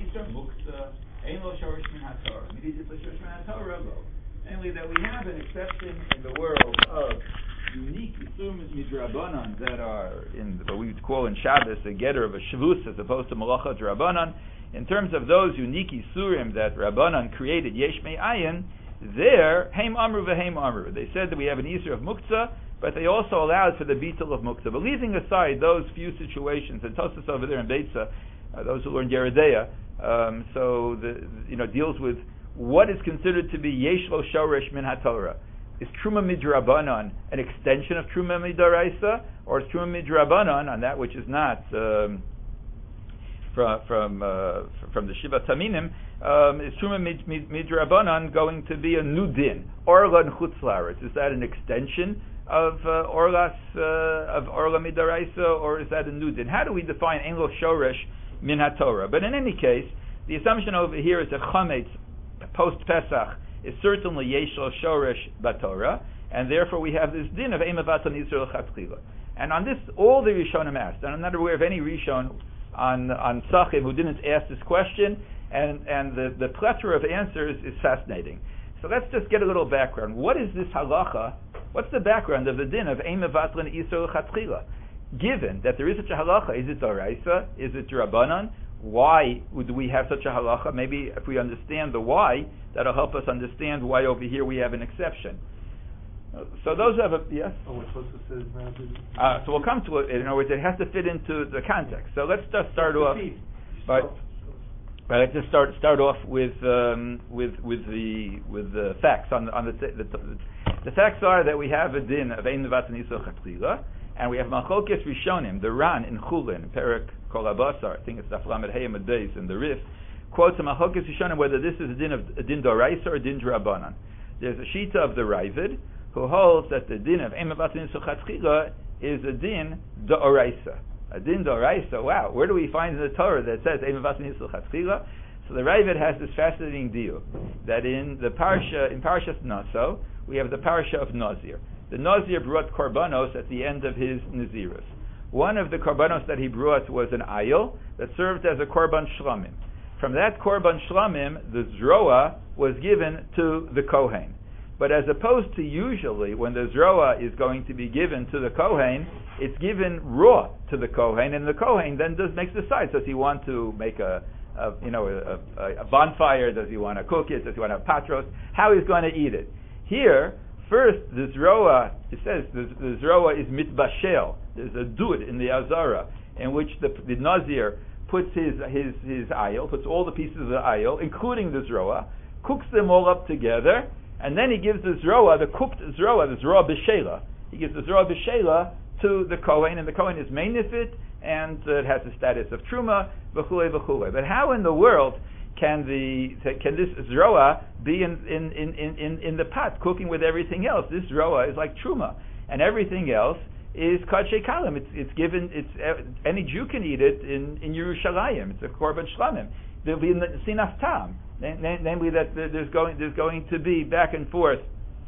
Isra Muksa, Ein Lo Shorish Min HaTorah. Immediately Shorish Min HaTorah, namely that we have an exception in the world of unique Isurim Midrabanan that are in what we would call in Shabbos a getter of a Shavus as opposed to Malacha Drabanan. In terms of those unique Isurim that Rabbanan created, Yesh Me'ayin, there, Heim Amru v'Heim Amru. They said that we have an Isur of Muktzah, but they also allowed for the Beetle of Muktzah. But leaving aside those few situations, and Tosas over there in Beitza, those who learn Yeridea, deals with what is considered to be Yesh Lo Shoresh Min HaTorah. Is Truma Midrabanan an extension of Truma Midaraisa, or is Truma Midrabanan on that which is not from the Shiva Taminim, is Truma Midrabanan going to be a new din? Orla and Chutzlaretz, is that an extension of Orla Midaraisa, or is that a new din? How do we define Ein Lo Shoresh Min HaTorah? But in any case, the assumption over here is that Chametz post Pesach is certainly Yesh Lo Shoresh Batorah, and therefore we have this din of Eimavatan Yisrael Chatchila. And on this, all the Rishonim asked, and I'm not aware of any Rishon on Sachim who didn't ask this question, and the plethora of answers is fascinating. So let's just get a little background. What is this halacha? What's the background of the din of Eimavatan Yisrael Chatchila? Given that there is such a halacha, is it Doraisa? Is it Rabbanan? Why would we have such a halacha? Maybe if we understand the why, that'll help us understand why over here we have an exception. So those have a yes. So we'll come to it. In other words, it has to fit into the context. So let's just start off. Let's just start off with the facts. The facts are that we have a din of Ein Nevatan Yisrael Chatchila, and we have Malchokes Rishonim. The Ran in Chulin, Perek Kol Abasar, I think it's Daflamed Hayim Adais in the Rif, quotes a Malchokes Rishonim whether this is a din Doraisa or a din Drabanan. There's a Shita of the Ravid who holds that the din of Ein Nevatan Yisrael Chatchila is a din Doraisa. A din Doraisa. Wow, where do we find in the Torah that says Ein Nevatan Yisrael Chatchila? So the Ravid has this fascinating deal that in Parashas Naso we have the parasha of Nazir. The Nazir brought korbanos at the end of his Nazirus. One of the korbanos that he brought was an ayil that served as a korban shlamim. From that korban shlamim, the zroa was given to the kohen. But as opposed to usually when the zroa is going to be given to the kohen, it's given raw to the kohen, and the kohen then makes the decide. Does he want to make a bonfire? Does he want to cook it? Does he want to have patros? How he's going to eat it? Here, first, the zroa, it says the zroa is mitbashel. There's a dud in the Azara in which the Nazir puts his ayil, puts all the pieces of the ayil, including the zroa, cooks them all up together, and then he gives the zroa, the cooked zroa, the zroa b'shela. He gives the zroa b'shela to the kohen, and the kohen is meinifit, and it has the status of truma, v'chulei v'chulei. But how in the world can this zroa be in the pot cooking with everything else? This zroa is like truma, and everything else is kadshe kalim. It's given. Any Jew can eat it in Yerushalayim. It's a korban shlamim. There'll be sinas tam, namely that there's going to be back and forth.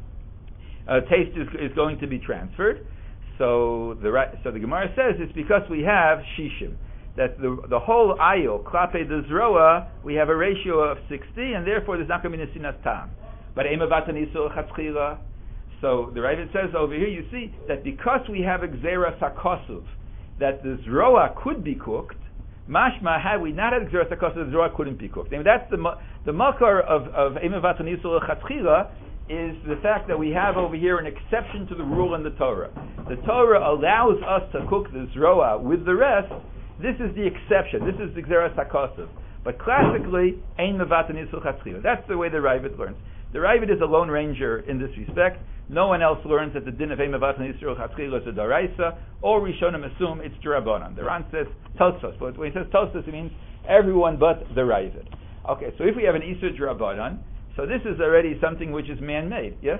Taste is going to be transferred. So the Gemara says it's because we have shishim. That the whole ayil, klape the zroa, we have a ratio of 60, and therefore there's not going to be nesinas tam. But Eimavatan Yisrael Chatchila. So the Ravid says over here, you see that because we have a gzera sakosuv, that the zroa could be cooked. Mashma, had we not had gzera sakosuv, the zroa couldn't be cooked. And that's the makar of Eimavatan Yisrael Chatchila is the fact that we have over here an exception to the rule in the Torah. The Torah allows us to cook the zroa with the rest. This is the exception. This is the Gzeras HaKosav. But classically, Ein Mevatan Yisrael Chatchila. That's the way the Ravid learns. The Ravid is a lone ranger in this respect. No one else learns that the din of Ein Mevatan Yisrael Chatchila is a Daraisa. All Rishonim assume it's Darabanan. The Ran says Tosfos. But when he says Tosfos, it means everyone but the Ravid. Okay, so if we have an Isur Darabanan, so this is already something which is man-made. Yes?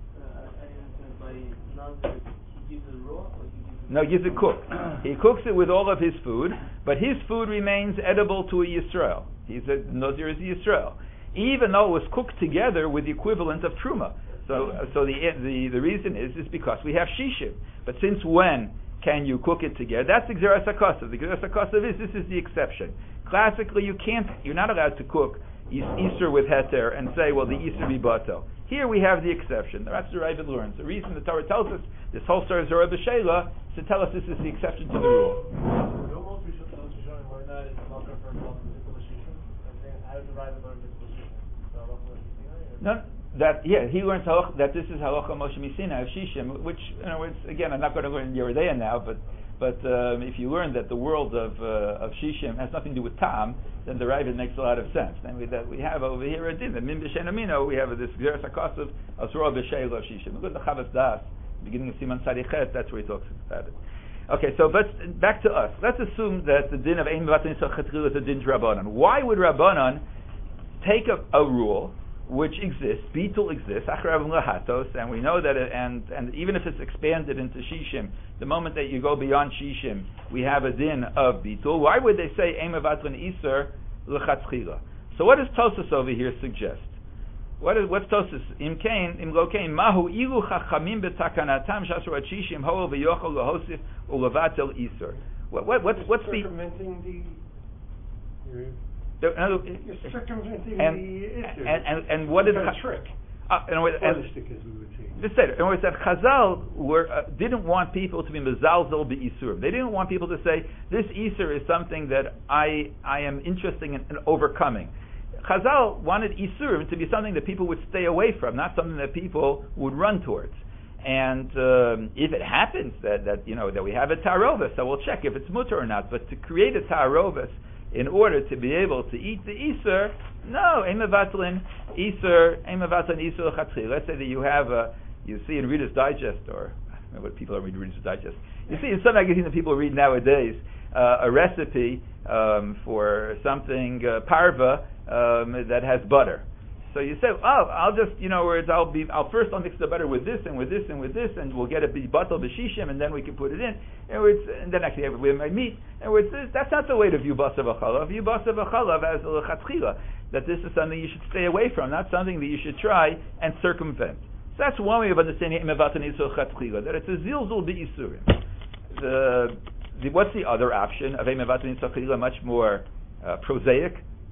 No, he gives it cooked. He cooks it with all of his food, but his food remains edible to a Yisrael. He's a Nazir is a Yisrael, even though it was cooked together with the equivalent of truma. So the reason is because we have shishim. But since when can you cook it together? That's the Gzeras HaKosav. The Gzeras HaKosav this is the exception. Classically, you're not allowed to cook Easter with heter and say, well, the Easter be batel. Here we have the exception. That's the Ravid learns. The reason the Torah tells us this whole story of Zorah B'Sheila is to tell us this is the exception to the rule. No, he learns that this is halacha Moshe Misina of Shishim, which again I'm not going to learn Yeridea now, but if you learn that the world of Shishim has nothing to do with Tam, then the Ravid makes a lot of sense. Namely, that we have over here a din, the Min B'Shen Amino, we have this Gzeres HaKosav of Zorah B'Sheila of Shishim. Look at the Chavas Das, beginning of Siman Tzadichet, that's where he talks about it. Okay, so back to us. Let's assume that the din of Ein Mevatel Yisrael Chatchila is a din Rabbanan. Why would Rabbanan take a rule which exists, Bitul exists, Acharav Lahatos, and we know that and even if it's expanded into Shishim, the moment that you go beyond Shishim, we have a din of Bitul. Why would they say Ein Mevatel Yisrael L'Chatchila? So what does Tosas over here suggest? What's Tosas? Im lo kain mahu ilu chachamim betakanatam shasru at Shishim hoel v'yochol lahosif ulevatel Isur. What's circumventing you're circumventing and what is a trick? As we would say. Just say it. In other words, that Chazal didn't want people to be mezalzel be'isurim. They didn't want people to say this Isur is something that I am interested in overcoming. Chazal wanted Isurim to be something that people would stay away from, not something that people would run towards. And if it happens that we have a tarovis, so we'll check if it's mutter or not. But to create a tarovis in order to be able to eat the Isur, no, ein mevatlin Isur chatchila. Let's say that you see in Reader's Digest, or I don't know what people are reading Reader's Digest. You see in some magazines that people read nowadays a recipe for something parva that has butter. So you say, I'll just, I'll mix the butter with this and with this and with this, and we'll get a batal b'shishim, and then we can put it in. And then actually we have my meat. And that's not the way to view basa v'chalav. View basa v'chalav as a lechatchila, that this is something you should stay away from, not something that you should try and circumvent. So that's one way of understanding imevatan yisur chatchila, that it's a zilzul b'isurim. What's the other option of imevatan yisur chatchila? Much more prosaic.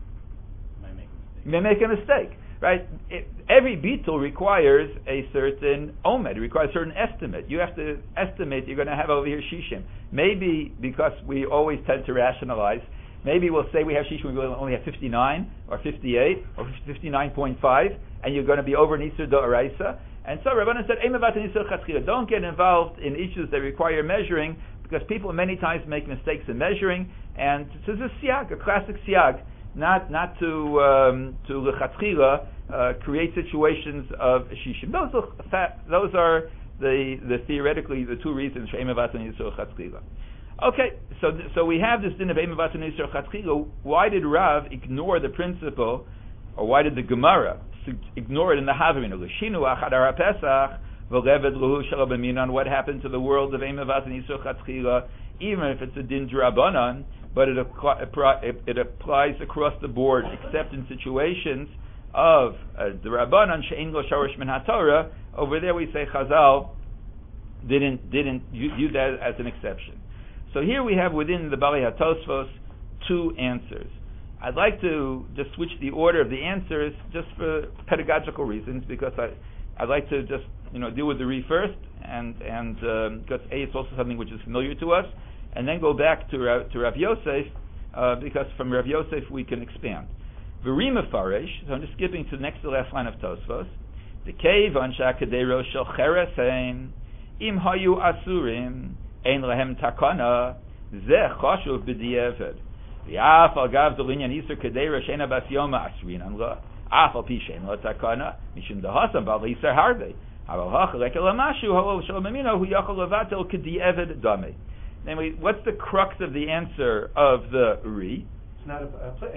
May make a mistake. Right? Every beetle requires a certain omed. It requires a certain estimate. You have to estimate you're going to have over here shishim. Maybe because we always tend to rationalize, maybe we'll say we have shishim, we only have 59 or 58 or 59.5, and you're going to be over Nisur D'Oraisa. And so Rabbanan said, don't get involved in issues that require measuring, because people many times make mistakes in measuring, and this is a siag, a classic siag. Not to lechatchila create situations of shishim. Those are the theoretically the two reasons for eimavatan yisur chatchila. Okay, so we have this din of eimavatan yisur chatchila. Why did Rav ignore the principle, or why did the Gemara ignore it in the Havrin? L'shinu achadar Pesach v'leved luhu shelo b'minan. What happened to the world of eimavatan yisur chatchila, even if it's a din drabanan? But it applies across the board, except in situations of the Rabbanan she'ein lo shorish min haTorah. Over there, we say Chazal didn't use that as an exception. So here we have within the Bali HaTosfos two answers. I'd like to just switch the order of the answers just for pedagogical reasons, because I'd like to just deal with the Re first, and because it's also something which is familiar to us. And then go back to Rav Yosef, because from Rav Yosef we can expand. V'rima farish, so I'm just skipping to the next to the last line of Tosfos. The cave ansha kadero shel cheresein im hayu asurim ein lehem takana zeh chashuv b'di'eved. V'af al gav zolinyan isur kadero sheina bas yoma asrin an la af al pi shein la takana mishum dahasam bal isur harbe aval hachalek elamashu ha'ol shel mamino hu yachol levatel k'di'eved dameh. Namely, what's the crux of the answer of the Ri? It's not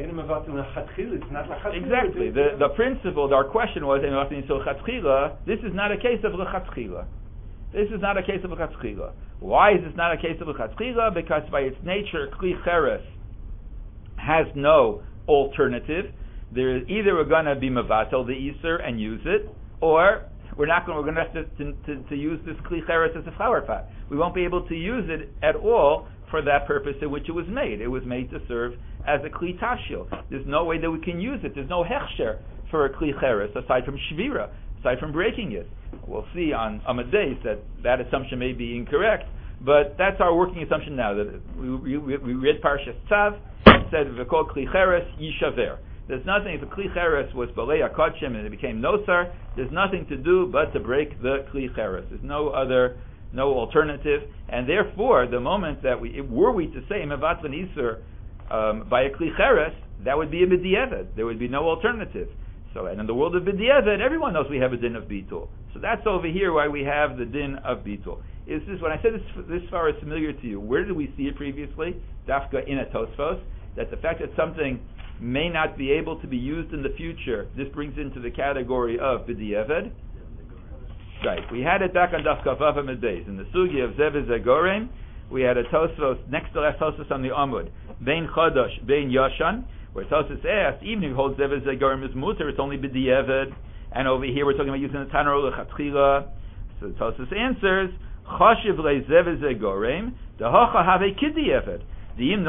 it's not exactly. The principle, our question was, this is not a case of lechatchila. This is not a case of lechatchila. Why is this not a case of lechatchila? Because by its nature, kli cheres has no alternative. Either we're going to be mevatel the Isur and use it, or we're going to have to use this kli cheres as a flower pot. We won't be able to use it at all for that purpose in which it was made. It was made to serve as a kli tashil. There's no way that we can use it. There's no hechsher for a kli cheres aside from shvira, aside from breaking it. We'll see on Amadeus that assumption may be incorrect, but that's our working assumption now. That we read Parshas Tzav, said v'kol kli cheres yishaver. There's nothing, if the kli cheres was balei akodshim and it became nosar, there's nothing to do but to break the kli cheres. There's no alternative, and therefore, the moment that were we to say mevatl isur by a kli cheres, that would be a b'di'evet. There would be no alternative. So, and in the world of b'di'evet, everyone knows we have a din of bitul. So that's over here why we have the din of bitul. Is this when I said this far is familiar to you? Where did we see it previously? Dafka in a Tosfos, that the fact that something may not be able to be used in the future, this brings into the category of b'di'evet. Right. We had it back on Daf Kavav Amadeus. In the Sugi of Zev Zegorem, we had a Tosfos, next to last Tosfos on the Amud, Bein Chodosh, Bein Yoshan, where Tosfos asked, even if you hold Zev Zegorem is muter, it's only b'di'evet. And over here we're talking about using the Tanur Lechatchila. So Tosfos answers, Choshev le Zev Zegorem, Dehocha have a kiddi'evet. We're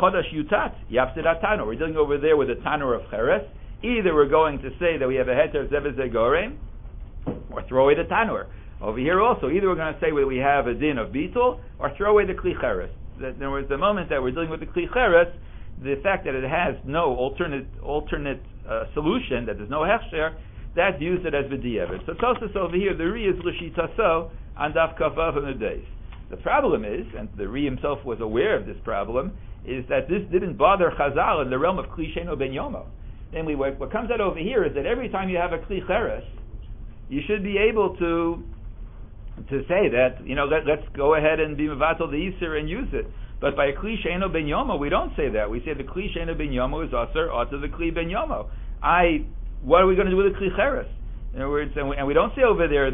dealing over there with a tanur of cheres. Either we're going to say that we have a heter zev zegorem, or throw away the tanur. Over here also, either we're going to say that we have a din of bitul, or throw away the kli cheres. In other words, the moment that we're dealing with the kli cheres, the fact that it has no alternate solution, that there's no hechsher, that views it as b'di'evet. So Tosfos over here, the ri is l'shitaso on daf kavav and the days. The problem is, and the Ri himself was aware of this problem, is that this didn't bother Chazal in the realm of Kli Sheino Ben Yomo. Namely, what comes out over here is that every time you have a Kli Cheres, you should be able to say that, let's go ahead and be Mevatel the Yisr and use it. But by a Kli Sheino Ben Yomo, we don't say that. We say the Kli Sheino Ben Yomo is Aser, Ata the Kli Ben Yomo. What are we going to do with the Kli Cheres? In other words, and we don't say over there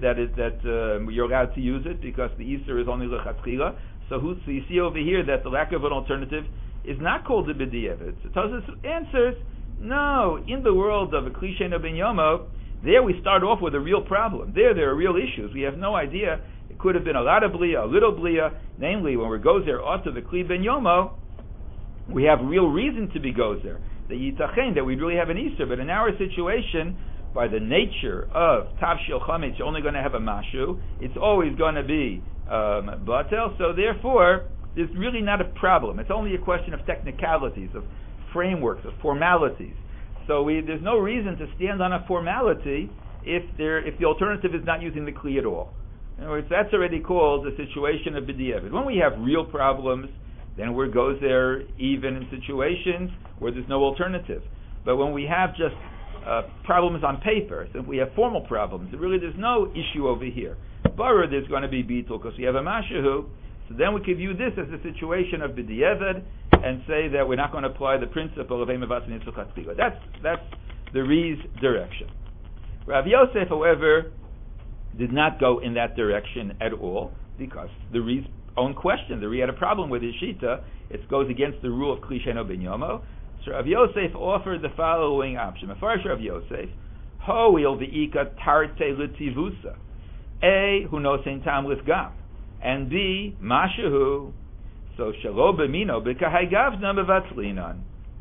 that you're allowed to use it because the Easter is only lechatchila. So you see over here that the lack of an alternative is not called the b'di'evet. So Tosfos answers, no. In the world of a kli sheino ben yomo, there we start off with a real problem. There are real issues. We have no idea. It could have been a lot of blia, a little blia. Namely, when we gozer onto the kli ben yomo, we have real reason to be gozer. The yitachen that we really have an Easter, but in our situation, by the nature of Tavshil Chametz, you're only going to have a Mashu. It's always going to be Batel. So therefore, it's really not a problem. It's only a question of technicalities, of frameworks, of formalities. So there's no reason to stand on a formality if the alternative is not using the Kli at all. In other words, that's already called a situation of B'di'evet. When we have real problems, then word goes there even in situations where there's no alternative. But when we have just problems on paper, so if we have formal problems, there's no issue over here. Bara, there's going to be bitul because we have a mashahu, so then we could view this as a situation of b'di'evet and say that we're not going to apply the principle of eimevat and yitzchak. That's the Ri's direction. Rav Yosef, however, did not go in that direction at all because the Ri's own question, the Ri had a problem with his shita. It goes against the rule of kli sheino ben yomo. So Rav Yosef offered the following option. Mefarish Rav Yosef, ho'il v'ika tarte l'tivusa. A, hu nosein tam l'sgam. And B, mashahu. So shalo b'mino b'kahai gavna mevatzlinan.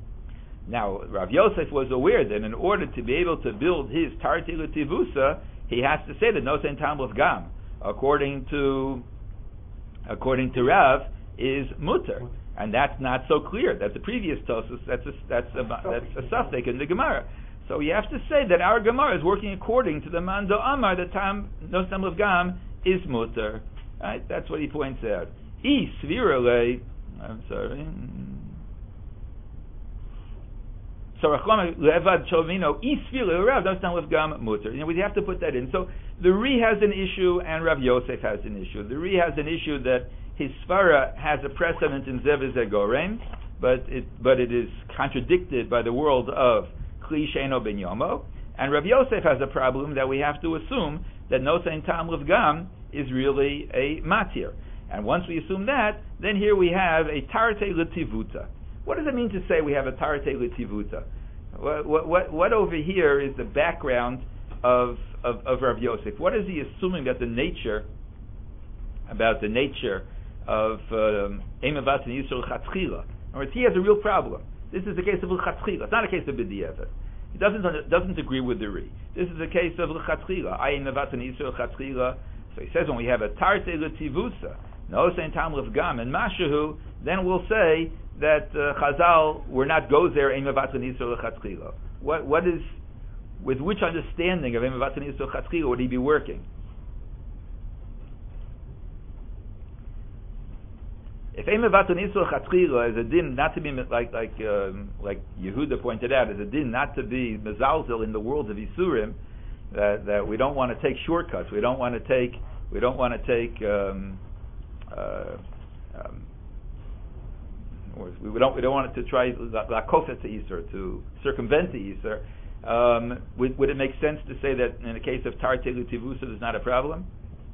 Now, Rav Yosef was aware that in order to be able to build his tarte l'tivusa, he has to say that nosein tam l'sgam. According to Rav, is mutter. And that's not so clear. That the previous Tosfos, that's a suffix in the Gemara. So you have to say that our Gemara is working according to the Mando Amar, that Tam Nosam Levgam is mutter. Right? That's what he points out. I'm sorry. So Levad Chovino Rav Nosam Levgam mutter. We have to put that in. So the Ri has an issue and Rav Yosef has an issue. The Ri has an issue that his svara has a precedent in Zev Zegorem, but it is contradicted by the world of Kli Sheino Ben Yomo. And Rav Yosef has a problem that we have to assume that Nosein Tam L'Vgam is really a matir. And once we assume that, then here we have a Tarte L'Tivuta. What does it mean to say we have a Tarte L'Tivuta? What over here is the background of Rav Yosef? What is he assuming that the nature of Eimavat and Yisrael Chatzchila? In other words, he has a real problem. This is the case of L'Chatzchila. It's not a case of B'di'evet. He doesn't agree with the Ri. This is a case of L'Chatzchila. Eimavat and Yisrael Chatzchila. So he says when we have a Tarte L'Tivusa, no Saint Tam L'Vgam and Mashahu, then we'll say that Chazal were not gozer Eimavat and Yisrael Chatzchila. What is, with which understanding of Eimavat and Yisrael Chatzchila would he be working? If Eimavat and Yisrael Chatzchila is a din not to be like Yehuda pointed out, is a din not to be mezalzel in the world of Yisurim, that we don't want to take shortcuts. We don't want to take we don't want it to try lakofet to Yisur, to circumvent the Yisur. Would it make sense to say that in the case of Tarte L'Tivusa there's not a problem?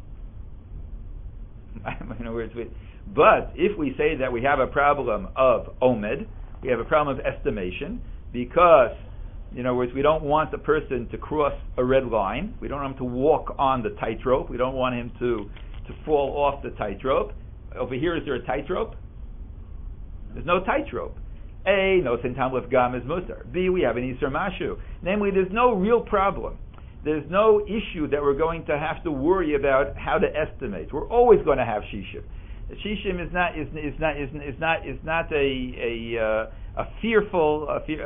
In other words, but if we say that we have a problem of omed, we have a problem of estimation, because we don't want the person to cross a red line. We don't want him to walk on the tightrope. We don't want him to fall off the tightrope. Over here, is there a tightrope? There's no tightrope. A, no Sintam L'Vgam is mutar. B, we have an Yisur Mashu. Namely, there's no real problem. There's no issue that we're going to have to worry about how to estimate. We're always going to have shishim. Shishim is not a fearful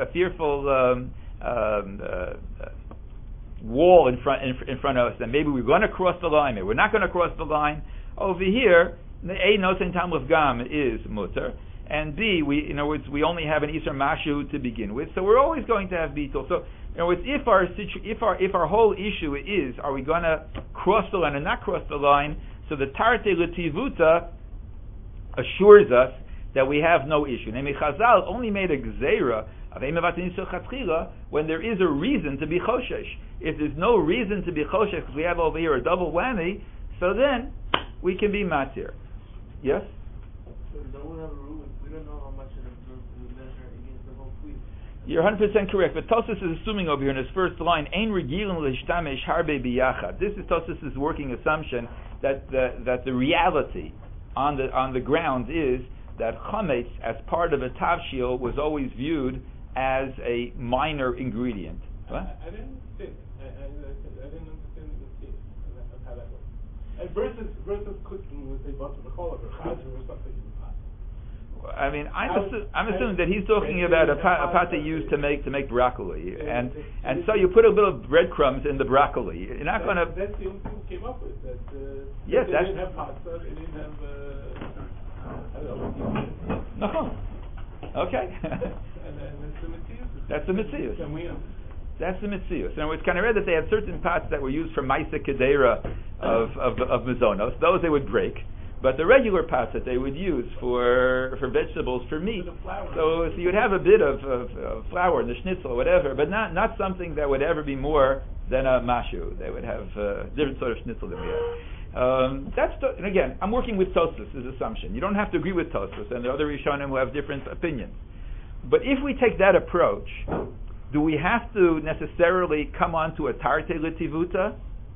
wall in front of us. And maybe we're going to cross the line. Maybe we're not going to cross the line. Over here, A, no Sintam L'Vgam is mutar. And B, in other words, we only have an Yisur Mashu to begin with, so we're always going to have Beetle. So, in other words, if our whole issue is, are we going to cross the line or not cross the line? So the Tarte L'Tivuta assures us that we have no issue. Namely, Chazal only made a gzeira of Eimavat and Yisrael Chatzchila when there is a reason to be choshesh. If there's no reason to be choshesh, because we have over here a double whammy, so then we can be matir. Yes? So don't we have a rule? We don't know how much it improves to measure against the whole fleet. You're 100% correct, but Tosfos is assuming over here in his first line, Ein regilin l'shtamesh harbe biyachad. This is Tosfos' working assumption that the reality on the ground is that chametz as part of a tavshil was always viewed as a minor ingredient. What? I didn't think. I didn't understand the case of how that works. And versus cooking with a bunch of the cholera or something in the pot. I mean, I'm assuming that he's talking about a pot they use to make broccoli, and so you put a little breadcrumbs in the broccoli. You're not going to. That's the only thing we came up with. Yes, they didn't have pasta. They didn't have. I don't know. No. Okay. And that's the Metzius. That's the Metzius. And we That's the Metzius. And it's kind of rare that they had certain pots that were used for Maisa Kedera of Mizonos. Those they would break. But the regular pots that they would use for vegetables, for meat, so you'd have a bit of flour in the schnitzel or whatever, but not something that would ever be more than a mashu. They would have different sort of schnitzel than we have. And again, I'm working with Tosfos' assumption. You don't have to agree with Tosfos, and the other Rishonim who have different opinions. But if we take that approach, do we have to necessarily come on to a Tarte L'Tivuta?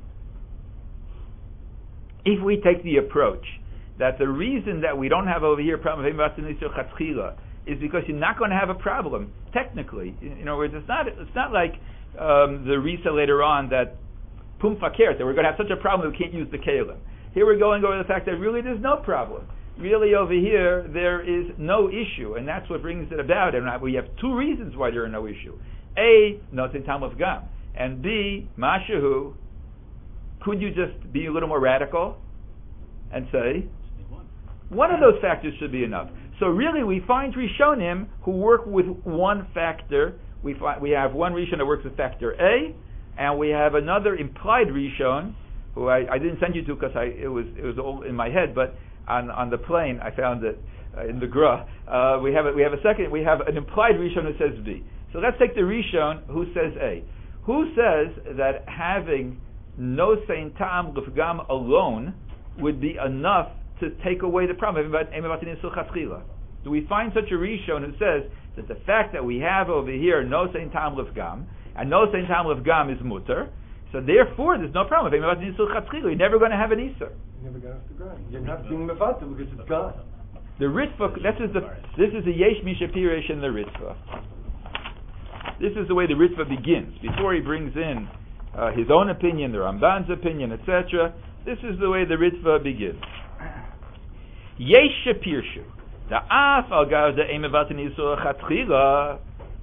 If we take the approach that the reason that we don't have over here a problem of Eimavat and Yisrael Chatzchila is because you're not going to have a problem technically. In other words, it's not like the Risa later on that Pum Fakert, that we're going to have such a problem that we can't use the Kalim. Here we're going over the fact that really there's no problem. Really over here there is no issue, and that's what brings it about. And we have two reasons why there are no issue. A, Notin Tam L'Vgam, and B, Mashahu. Could you just be a little more radical and say one of those factors should be enough? So really, we find Rishonim who work with one factor. We have one Rishon that works with factor A, and we have another implied Rishon who I didn't send you to because it was all in my head, but on the plane I found it in the Gra. We have an implied Rishon who says B. So let's take the Rishon who says A. Who says that having no Sein Tam L'Vgam alone would be enough to take away the problem about Eimavat and Yisrael Chatzchila? Do we find such a Rishon who says that the fact that we have over here no Sein Tam L'Vgam, and no Sein Tam L'Vgam is mutter, So therefore, there's no problem. You're never going to have an Isur. You never got off the ground. You're not being mevatel because it's gone. The Ritva, this is the Yesh Misha Piresh in the Ritva. This is the way the Ritva begins. Before he brings in his own opinion, the Ramban's opinion, etc., this is the way the Ritva begins. Yesh Pirshu. The Af al Gav the Emevat Nisur Chatchila.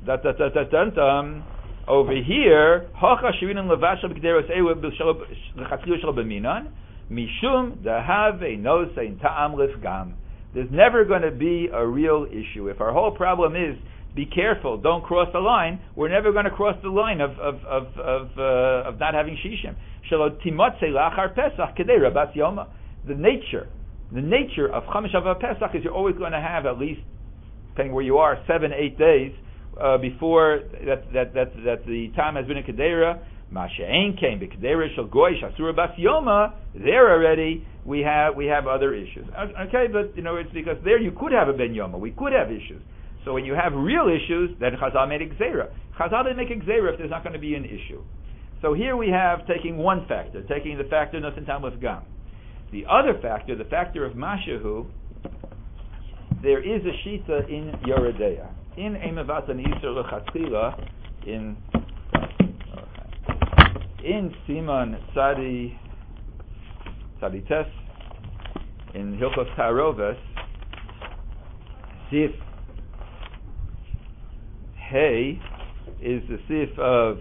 Over here, Hocha Shirin Levasha B'Kederos Ewa L'Chatchila Shal B'Minan Mishum Dahave Nosein Ta'am Lifgam. There's never going to be a real issue. If our whole problem is be careful, don't cross the line, we're never going to cross the line of not having shishim. The nature of Chamish Ava Pesach is you're always going to have at least, depending where you are, 7-8 days before that the time has been in Kedera. Masha'en came b'Kedera shel Goy Shasura Bas Yoma. There already we have other issues. Okay, but it's because there you could have a Ben Yoma. We could have issues. So when you have real issues, then Chazal made Gzeira. Chazal didn't make Gzeira if there's not going to be an issue. So here we have taking one factor, taking the factor Nosen Tam with Gam. The other factor, the factor of Mashahu, there is a Shita in Yoredeya. In Emevat and Yisur L'Chatzila, in Siman Tzadi Tes, in Hilchos Taroves, Sif Hey is the Sif of,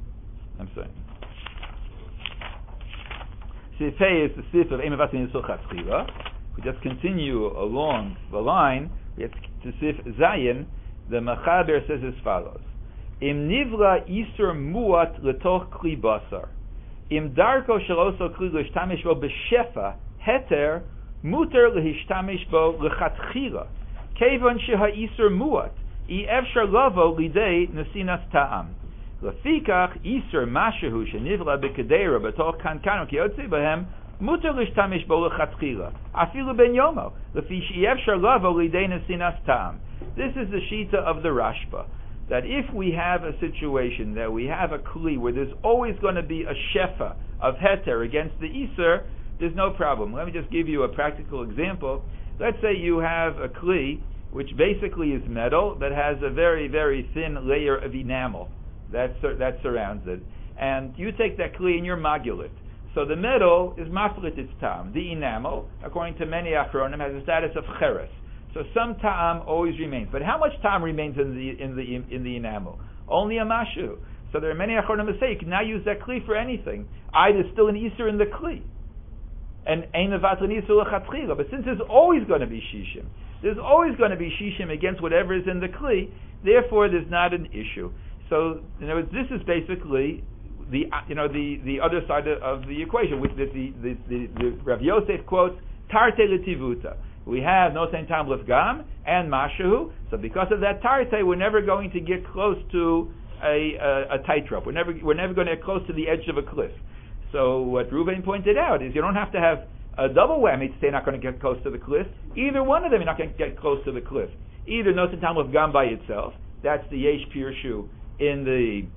Sif Hey is the Sif of Emevat and Yisur Chatzila. We just continue along the line, we get to Sif Zayin. The Mechaber says as follows: Im nivra isur muat letoch kli basar, im darko sheloso kli l'hishtamish bo b'shefa heter muter l'hishtamish bo l'chatchila, kevon sheha isur muat I efshar lavo lidei nesinas ta'am. Lefikach isur mashahu shenivra b'kedera b'toch kankanu kiyotzi b'hem muter l'hishtamish bo l'chatchila afilu ben yomo lefi she'efshar lavo lidei nesinas ta'am. This is the Shita of the Rashba, that if we have a situation that we have a Kli where there's always going to be a Shefa of Heter against the Isur, there's no problem. Let me just give you a practical example. Let's say you have a Kli which basically is metal that has a very, very thin layer of enamel that surrounds it. And you take that Kli and you're magulit. So the metal is maflit its tam. The enamel, according to many Achronim, has the status of cheres. So some ta'am always remains, but how much ta'am remains in the enamel? Only a mashu. So there are many achronim who say you can now use that kli for anything. There's still an isur in the kli, and ein mevat l'isur l'chatchila. But since there's always going to be shishim, there's always going to be shishim against whatever is in the kli. Therefore, there's not an issue. So this is basically the other side of the equation, which the Rav Yosef quotes tarte l'tivuta. We have Nosein Tam L'Fgam and Mashahu. So because of that Tarte, we're never going to get close to a tightrope. We're never going to get close to the edge of a cliff. So what Ruvain pointed out is you don't have to have a double whammy to say you're not going to get close to the cliff. Either one of them you're not going to get close to the cliff. Either Nosein Tam L'Fgam by itself, that's the Yesh Pirshu in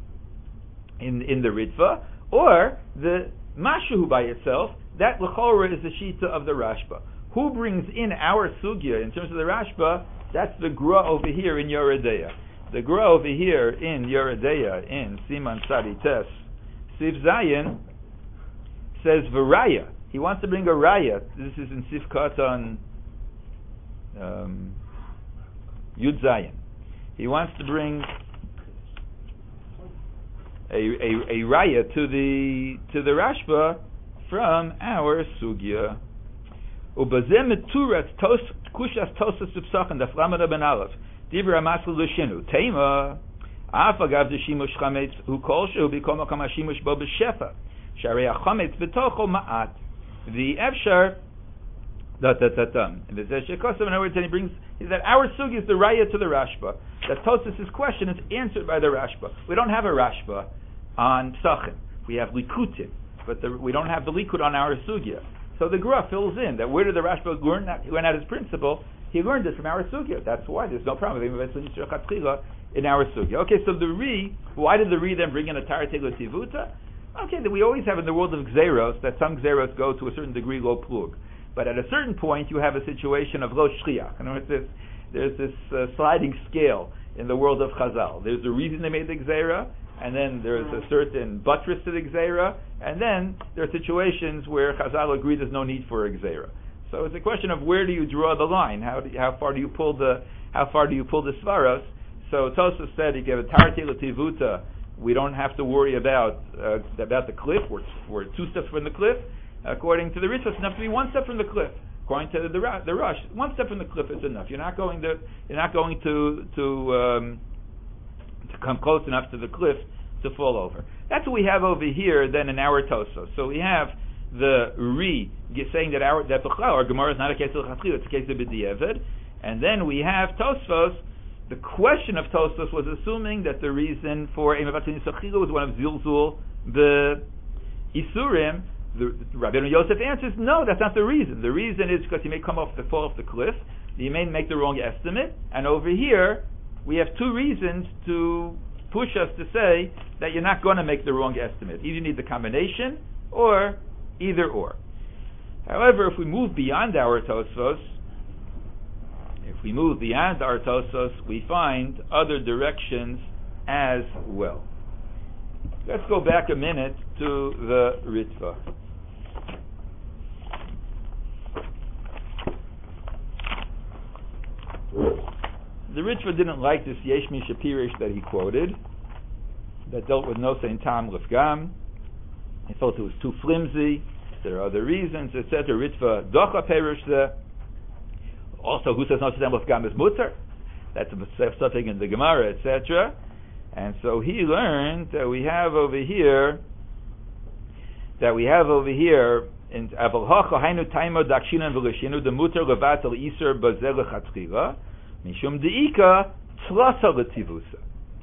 the Ritva, or the Mashahu by itself, that L'chora is the Shita of the Rashba. Who brings in our sugya in terms of the Rashba? That's the Gra over here in Yoredeya. The Gra over here in Yoredeya, in Siman Tzadi Tes, Sif Zayin, says Varaya. He wants to bring a Raya. This is in Sif Katan Yud Zayin. He wants to bring a Raya to the Rashba from our sugya. Ubazem meturas kushas tosas psachan daf lamada ben aleph divra maslu l'shinu tema afagav de shimush chametz who kol shehu b'kol makam hashimush bo b'shefa sharei hachametz b'tocho ma'at the efshar and the shekosam. In other words, and he brings that our sugi is the raya to the Rashba. That Tosas' question is answered by the Rashba. We don't have a Rashba on psachin. We have likutim, but we don't have the likud on our sugya. So the Gra fills in that where did the Rashba learn that? He learned out his principle. He learned it from our sugya. That's why there's no problem in our sugya. Okay, so why did the Ri then bring in a Tarate L'Tivuta? Okay, that we always have in the world of Gzeros, that some Gzeros go to a certain degree lo plug. But at a certain point, you have a situation of lo shchiach. In other words, there's this sliding scale in the world of Chazal. There's a reason they made the Gzera, and then there's a certain buttress to the Gzera, and then there are situations where Chazal agree there's no need for a Gzera. So it's a question of where do you draw the line? How far do you pull the svaros? So Tosfos said he gave a tarti l'tivuta. We don't have to worry about the cliff. We're 2 steps from the cliff. According to the Ritva, it's enough to be 1 step from the cliff. According to the Rush, 1 step from the cliff is enough. You're not going to come close enough to the cliff to fall over. That's what we have over here. Then in our Tosfos, so we have the saying that our Gemara is not a case of Chachil, it's a case of B'diavad, and then we have Tosfos. The question of Tosfos was assuming that the reason for Eimavatun Yisachila was one of Zilzul the Isurim. The Rabbeinu Yosef answers, no, that's not the reason. The reason is because you may fall off the cliff, you may make the wrong estimate, and over here we have 2 reasons to push us to say that you're not going to make the wrong estimate. Either you need the combination or either or. However, if we move beyond our Tosfos, we find other directions as well. Let's go back a minute to the Ritva. The Ritva didn't like this Yesh Mi Shapirish that he quoted, that dealt with no Sein Tam Lefgam. He felt it was too flimsy. There are other reasons, etc. Ritva Docha Perish. Also, who says no Sein Tam Lefgam is Mutter? That's something in the Gemara, etc. And so he learned that we have over here in Aval Hacha Hainu Taimo Dakshinan V'Lishinu the Mutter Levatel Iser Bazel Lechatchila Mishum Deika Tlasa Letivusa.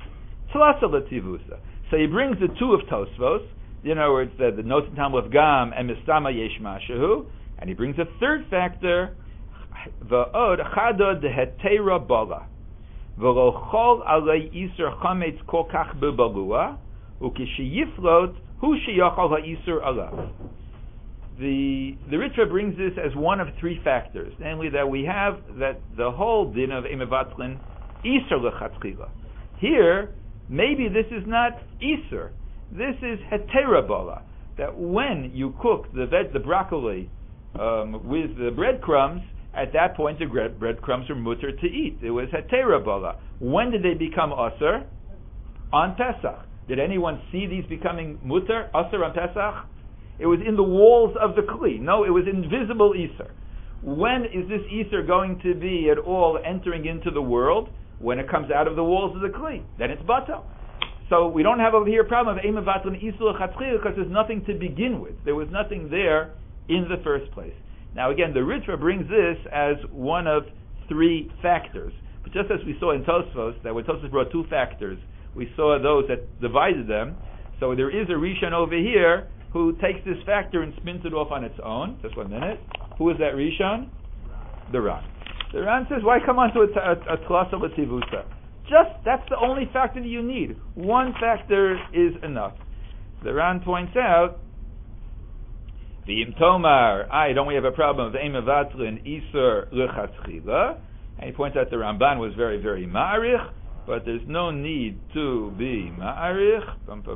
So he brings the 2 of Tosfos, in other words, the Noten Tam Lefgam and Mistama Yesh Mashahu, and he brings a 3rd factor, Va'od Chada Dehetera Bala. V'lo Chol Alei Iser Chametz Kol Kach Bebalua Ukishiyiflot Hu Sheyachal HaIser Alav. The Ritva brings this as one of 3 factors, namely that we have that the whole din of Eimavatrin Iser Lechatchila. Here, maybe this is not Iser, this is Hetera, that when you cook the broccoli with the breadcrumbs, at that point the breadcrumbs are mutter to eat. It was Hetera. When did they become Aser? On Pesach. Did anyone see these becoming mutter, Aser on Pesach? It was in the walls of the Kli. No, it was invisible Iser. When is this Iser going to be at all entering into the world? When it comes out of the walls of the Kli. Then it's Batal. So we don't have over here a problem of Eimavatrin Iser Lechatchila because there's nothing to begin with. There was nothing there in the first place. Now again, the Ritva brings this as one of 3 factors. But just as we saw in Tosfos, that when Tosfos brought 2 factors, we saw those that divided them. So there is a Rishon over here who takes this factor and spins it off on its own. Just 1 minute. Who is that Rishon? The Ran. The Ran says, why come on to a Tlasa L'Tivusa? That's the only factor that you need. 1 factor is enough. The Ran points out, V'im Tomar, don't we have a problem with Eimavatrin Iser Lechatchila? And he points out the Ramban was very, very ma'arich, but there's no need to be ma'arich.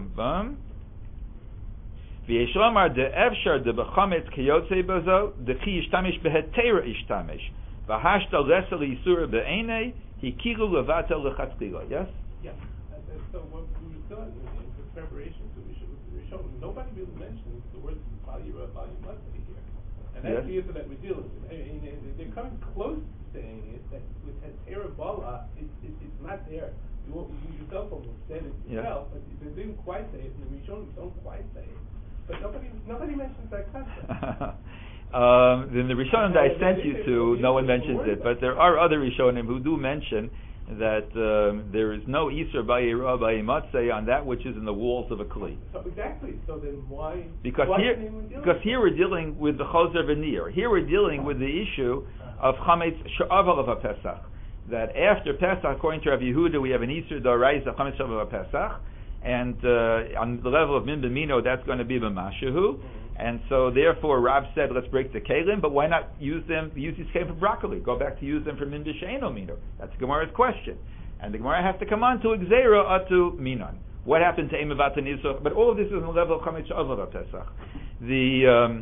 V'yeshlomar de'efshar de'bechametz kiyotze bazo de'chi yishtamish behetera yishtamish v'hashta lesel yisur be'enei hikiru levatel lechatchila. Yes? Yes. So what we were doing in the preparation to the show, nobody really mentions the words Valira, Valimasa here. And that's the issue that we're dealing with. They're coming close to saying it, that with Hetera Bala, it's not there. You yourself almost said it yourself, but they didn't quite say it, and the Rishonim don't quite say it. But nobody mentions that concept. Then the Rishonim that I sent you to, no one mentions it, but there are other Rishonim who do mention that there is no Isur Ba'ira Ba'imatzeh on that which is in the walls of a Kli. So exactly. So then why? Because here we're dealing with the Choser V'Nir. Here we're dealing with the issue of Chametz She'aval of a Pesach. That after Pesach, according to Rav Yehuda, we have an Isur D'Oraisa Chametz She'aval of a Pesach. and on the level of min b'mino, that's going to be b'mashahu. And so therefore Rav said, let's break the kelim, but why not use these kelim for broccoli? Go back to use them for min b'she'eno mino. That's Gemara's question. And the Gemara has to come on to Gzeira atu minon. What happened to Eimevat and Yisroch? But all of this is on the level of Chametz Avot Pesach. The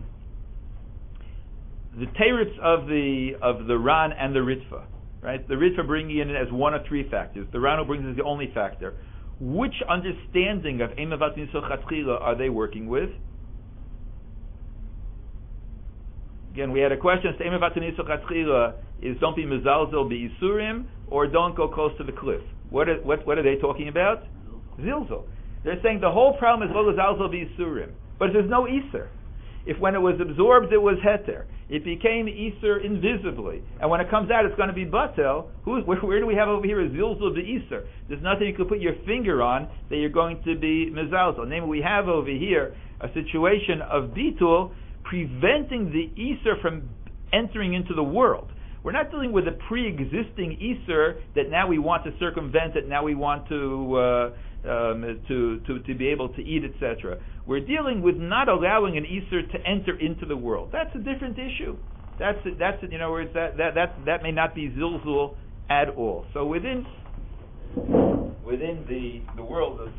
teretz of the Ran and the Ritva, right? The Ritva bringing in as one of three factors. The Ran brings in as the only factor. Which understanding of Eimevat and Yisroch Chatzchila are they working with? Again, we had a question. Eimevat and Yisroch Chatzchila is don't be mezalzel be'isurim or don't go close to the cliff. What are they talking about? Zilzal. They're saying the whole problem is lo zalzel be'isurim, but there's no iser. If when it was absorbed it was heter, it became iser invisibly, and when it comes out it's going to be batel. Where do we have over here a zilzal be'iser? There's nothing you can put your finger on that you're going to be mezalzel. Namely, we have over here a situation of bitul preventing the iser from entering into the world. We're not dealing with a pre-existing iser that now we want to circumvent it, now we want to be able to eat, etc. We're dealing with not allowing an iser to enter into the world. That's a different issue. That's that may not be zilzul at all. So within the world of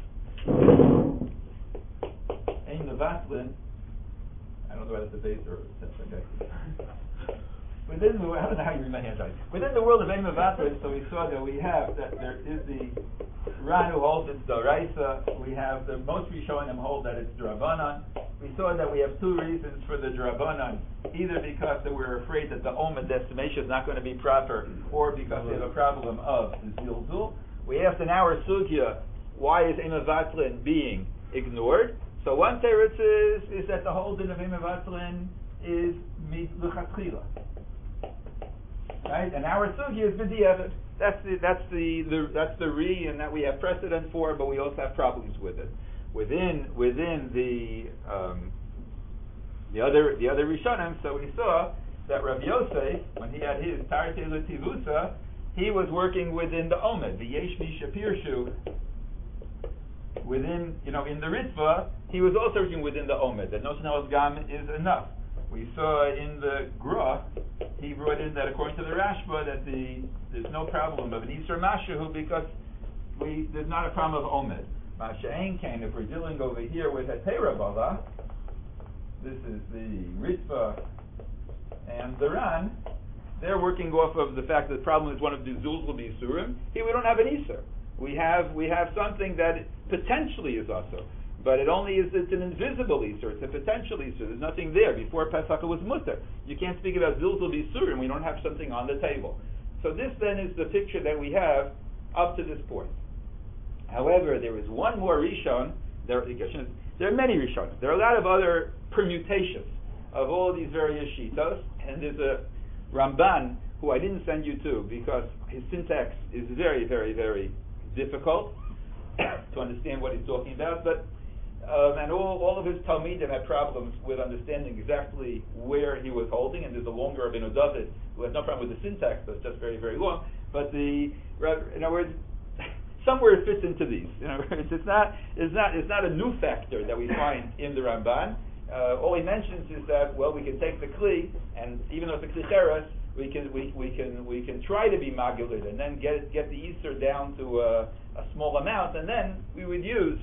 Ein Levatlin, I don't know whether it's a base or that's okay. I don't know how you read my handwriting. Within the world of Ein Levatlin, so we saw that we have that there is the Ran who holds it's D'Oraisa. We have the most Rishonim hold that it's D'Rabbanan. We saw that we have two reasons for the D'Rabbanan, either because that we're afraid that the Omed estimation is not going to be proper, or because we have a problem of Zilzul. We asked in our Sugya, why is Ein Levatlin being ignored? So one teretz is that the whole din of Ein Levatlin is L'Chatchila. Right? And our Sugya is B'di'evet. That's the re, and that we have precedent for, but we also have problems with it. Within the other Rishonim, so we saw that Rav Yosef, when he had his Tartei L'Tivusa, he was working within the Omed, the Yesh Mishapirshu. Within, in the Ritva, he was also working within the Omed. That Nosan Halas Gam is enough. We saw in the Gra, he brought in that according to the Rashba that there's no problem of an Isra Mashahu because there's not a problem of Omed. Masha'en Kain, if we're dealing over here with Hetera Bala, this is the Ritva and the Ran, they're working off of the fact that the problem is one of the Zilzul B'Yisurim. Here we don't have an Isra. We have something that potentially is also. But it's an invisible Easter, it's a potential Easter, there's nothing there. Before Pesach it was Mutter. You can't speak about Zilzul B'Yisurim and we don't have something on the table. So this then is the picture that we have up to this point. However, there is one more Rishon, there are many Rishonim. There are a lot of other permutations of all these various Shitos, and there's a Ramban who I didn't send you to because his syntax is very, very, very difficult to understand what he's talking about, but and all of his Talmidim had problems with understanding exactly where he was holding, and there's a longer Rabbeinu David who has no problem with the syntax, but it's just very, very long. But in other words, somewhere it fits into these. It's not a new factor that we find in the Ramban. All he mentions is that we can take the Kli, and even though it's a Kli Cheres, we can try to be magulid and then get the Easter down to a small amount, and then we would use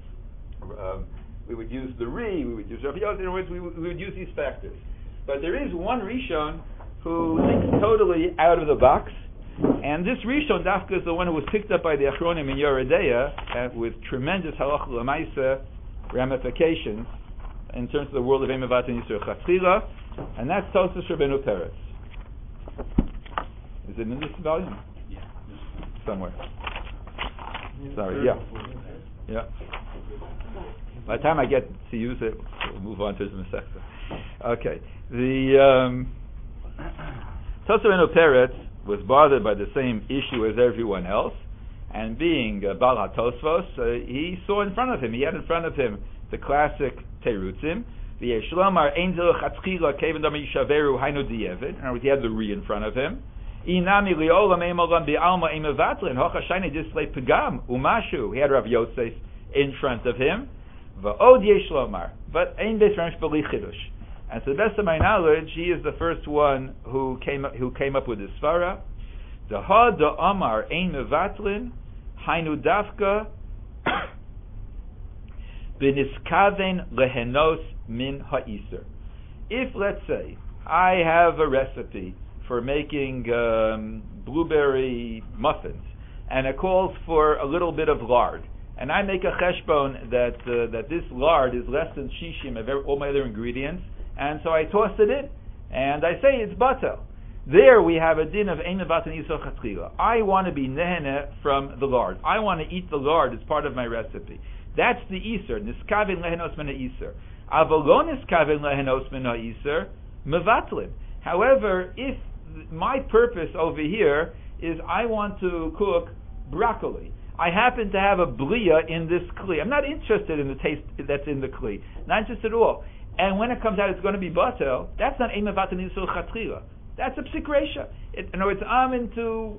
the Ri, we would use Rav Yosef. In other words, we would use these factors. But there is one Rishon who thinks totally out of the box, and this Rishon Dafka is the one who was picked up by the Achronim in Yoredeya with tremendous halacha l'maisa ramifications in terms of the world of Eimevat and Yisur Chatzila, and that's Tosfos Rabbeinu Peretz. Is it in this volume? Yeah. Somewhere. Sorry, yeah. By the time I get to use it, we'll move on to the Masechta. Okay. The Tosfos Rabbeinu Peretz was bothered by the same issue as everyone else, and being Baal HaTosfos, he saw in front of him, he had in front of him the classic Terutzim, the Yeshlomar Einzel Chatzchila Kevin Dama Yishaveru Hainu Di'evid. In other words, he had the Re in front of him. Inami Liolam Eimolam Bi'alma Eimevatlin Hocha Shaini Dislei Pagam Umashu. He had Rav Yosef in front of him. Va'od yesh lomar, but ein beis ramish b'li chidush. And to the best of my knowledge, he is the first one who came up with this svara. The ha da amar ein mevatlin hainu dafka b'niskaven lehenos min ha'isur. If, let's say, I have a recipe for making blueberry muffins, and it calls for a little bit of lard, and I make a cheshbon that this lard is less than shishim of all my other ingredients, and so I toss it in, and I say it's batel. There we have a din of ein mevatel isur chatchila. I want to be nehene from the lard. I want to eat the lard as part of my recipe. That's the isur. Niskaven lehenos min ha'isur. Avalon niskaven lehenos min ha'isur mevatlin. However, if my purpose over here is I want to cook broccoli, I happen to have a blia in this kli. I'm not interested in the taste that's in the kli. Not interested at all. And when it comes out, it's going to be batel. That's not ein mevatel isur chatchila. That's a psik reisha. In other words, I'm into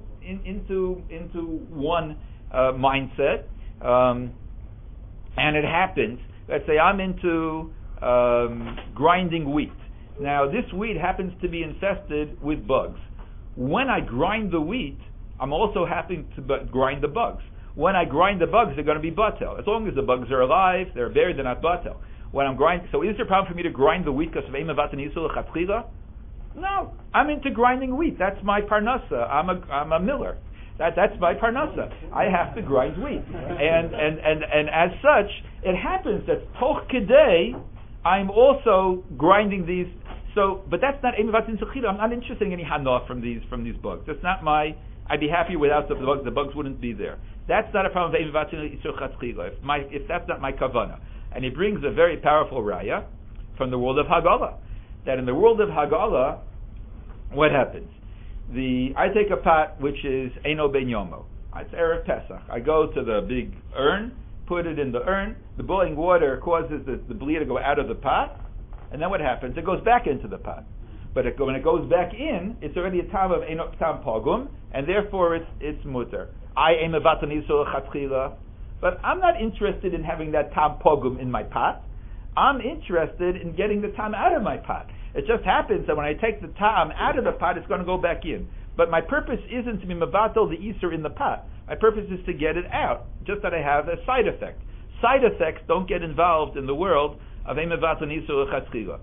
one mindset, and it happens. Let's say I'm into grinding wheat. Now, this wheat happens to be infested with bugs. When I grind the wheat, I'm also having to grind the bugs. When I grind the bugs, they're going to be batel. As long as the bugs are alive, they're buried, they're not batel. When I'm grinding, so is there a problem for me to grind the wheat because of ein mevatel isur chatchila? No, I'm into grinding wheat. That's my parnasa. I'm a miller. That's my parnasa. I have to grind wheat, and as such, it happens that toch kedei, I'm also grinding these. So, but that's not ein mevatel isur chatchila. I'm not interested in any hana from these bugs. That's not my. I'd be happy without the bugs. The bugs wouldn't be there. That's not a problem of ein mevatel isur chatchila. If that's not my kavana, and he brings a very powerful raya from the world of Haggalah. That in the world of Haggalah, what happens? I take a pot which is Eino Ben Yomo. It's Erev Pesach. I go to the big urn, put it in the urn. The boiling water causes the blia to go out of the pot, and then what happens? It goes back into the pot. But when it goes back in, it's already a tam of tam pogum, and therefore it's mutter. I am a mevatel isur chatchila, but I'm not interested in having that tam pogum in my pot. I'm interested in getting the tam out of my pot. It just happens that when I take the tam out of the pot, it's going to go back in. But my purpose isn't to be mevatel the isur in the pot. My purpose is to get it out, just that I have a side effect. Side effects don't get involved in the world of ein mevatel isur chatchila.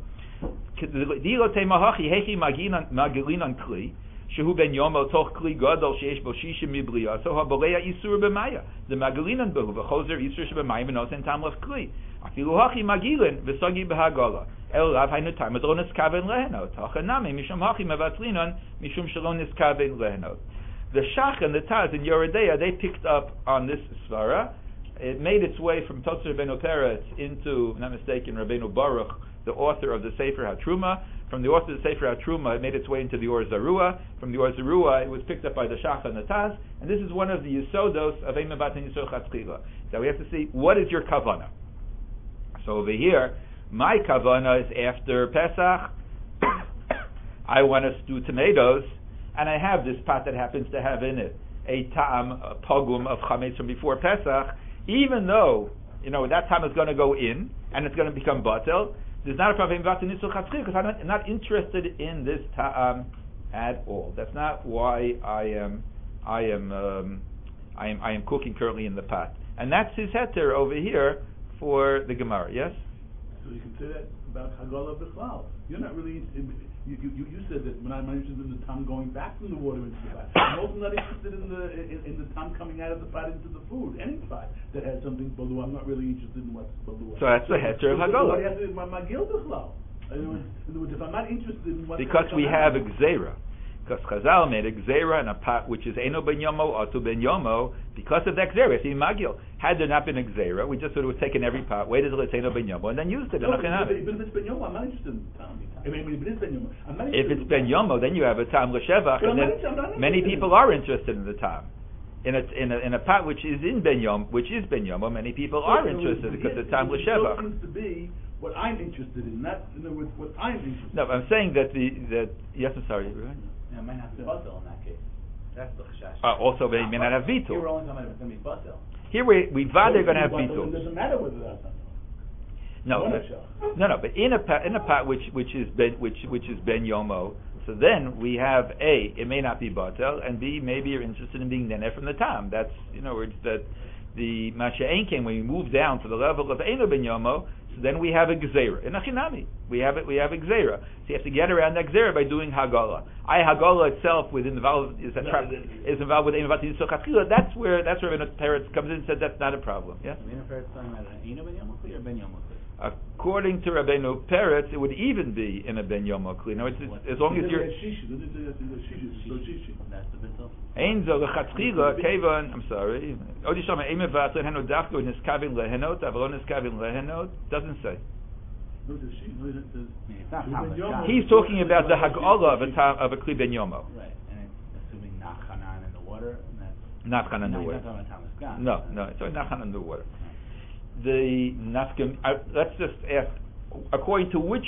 Shehu ben yomo toch kli gadol sheish bo shishim mibliya. So habolea isur b'maya. The magalinan behu v'chozer isur sheb'mayim v'nosen tam lef kli. Afilu hachi magilin v'sagi b'hagala. El rav hainu time adro niskaven lehenot. Hachanami mishum hachi mevatlinon mishum shelo niskaven lehenot. The Shach and the Taz in Yoredeya, they picked up on this svara. It made its way from Tosar Rabbeinu Peretz into, if I'm not mistaken, Rabbeinu Baruch, the author of the Sefer HaTruma. From the author of the Sefer HaTruma, it made its way into the Or Zarua. From the Or Zarua, it was picked up by the Shach and the Taz. And this is one of the Yisodos of ein mevatel isur chatchila. So we have to see, what is your kavana? So over here, my kavana is after Pesach. I want to stew tomatoes, and I have this pot that happens to have in it a ta'am, a pogum of chametz from before Pesach. Even though, that time is going to go in, and it's going to become batel, there's not a problem of ein mevatel isur chatchila, because I'm not interested in this ta'am at all. That's not why I am cooking currently in the pot. And that's his heter over here for the Gemara, yes? So you can say that about Haggalah B'chlal. You're not really, you said that when I'm interested in the tam going back from the water into the pot. I'm also not interested in the tam coming out of the pot into the food. Any pot that has something balu, I'm not really interested in what's balu. So that's the heter of Haggalah. What has to do with my gil B'chlal? In other words, if I'm not interested in what's because we have a gzeira. Because Chazal made a gzeira in a pot which is Eino ben Yomo, Otu ben Yomo, because of that gzeira. See, Magil, had there not been a gzeira, we just would have taken every pot, waited till it's Eino ben Yomo, and then used it. No, but if it's ben Yomo, I'm not interested in the tam. If it's ben Yomo, then you have a tam l'shevach, and then many people are interested in the tam. In a pot which is ben Yomo, many people are interested because the tam l'shevach. It seems to be what I'm interested in, not in other words what I'm interested in. No, I'm saying that yes, I'm sorry. Yeah, it might have to batel in that case. That's the chashash. Also, they may not have vitul. You were only talking about it's going to be batel. Here we they're going to have It bitul. doesn't matter whether that's not. No, but in a pot which is ben yomo. So then we have A, it may not be batel, and B, maybe you're interested in being nene from the tam. That's, in other words, that the Masha'en came, when we move down to the level of Eino ben yomo, so then we have a gzeira. In a chinami, we have a gzeira. So you have to get around that gzeira by doing hagala. Hagala itself is involved with Eino Vatin Yisur Chatchila. That's where Rabbeinu Peretz comes in and says that's not a problem. Yeah? Rabbeinu Peretz talking about an Eino ben yomo kli or ben yomo kli? According to Rabbeinu Peretz, it would even be in a ben yomo kli. No, it's as long as you're. That's the bittul. Ein zo lechatchila kevan. I'm sorry. Odisham eime v'atzon heno dafko niskavin lehenot avalon niskavin lehenot doesn't say. He's talking about the hagala of a kli ben yomo. Right, and it's assuming not chanan in the water. And that's not chanan in the water. No, it's not chanan in the water. The nafkim. Let's just ask, according to which,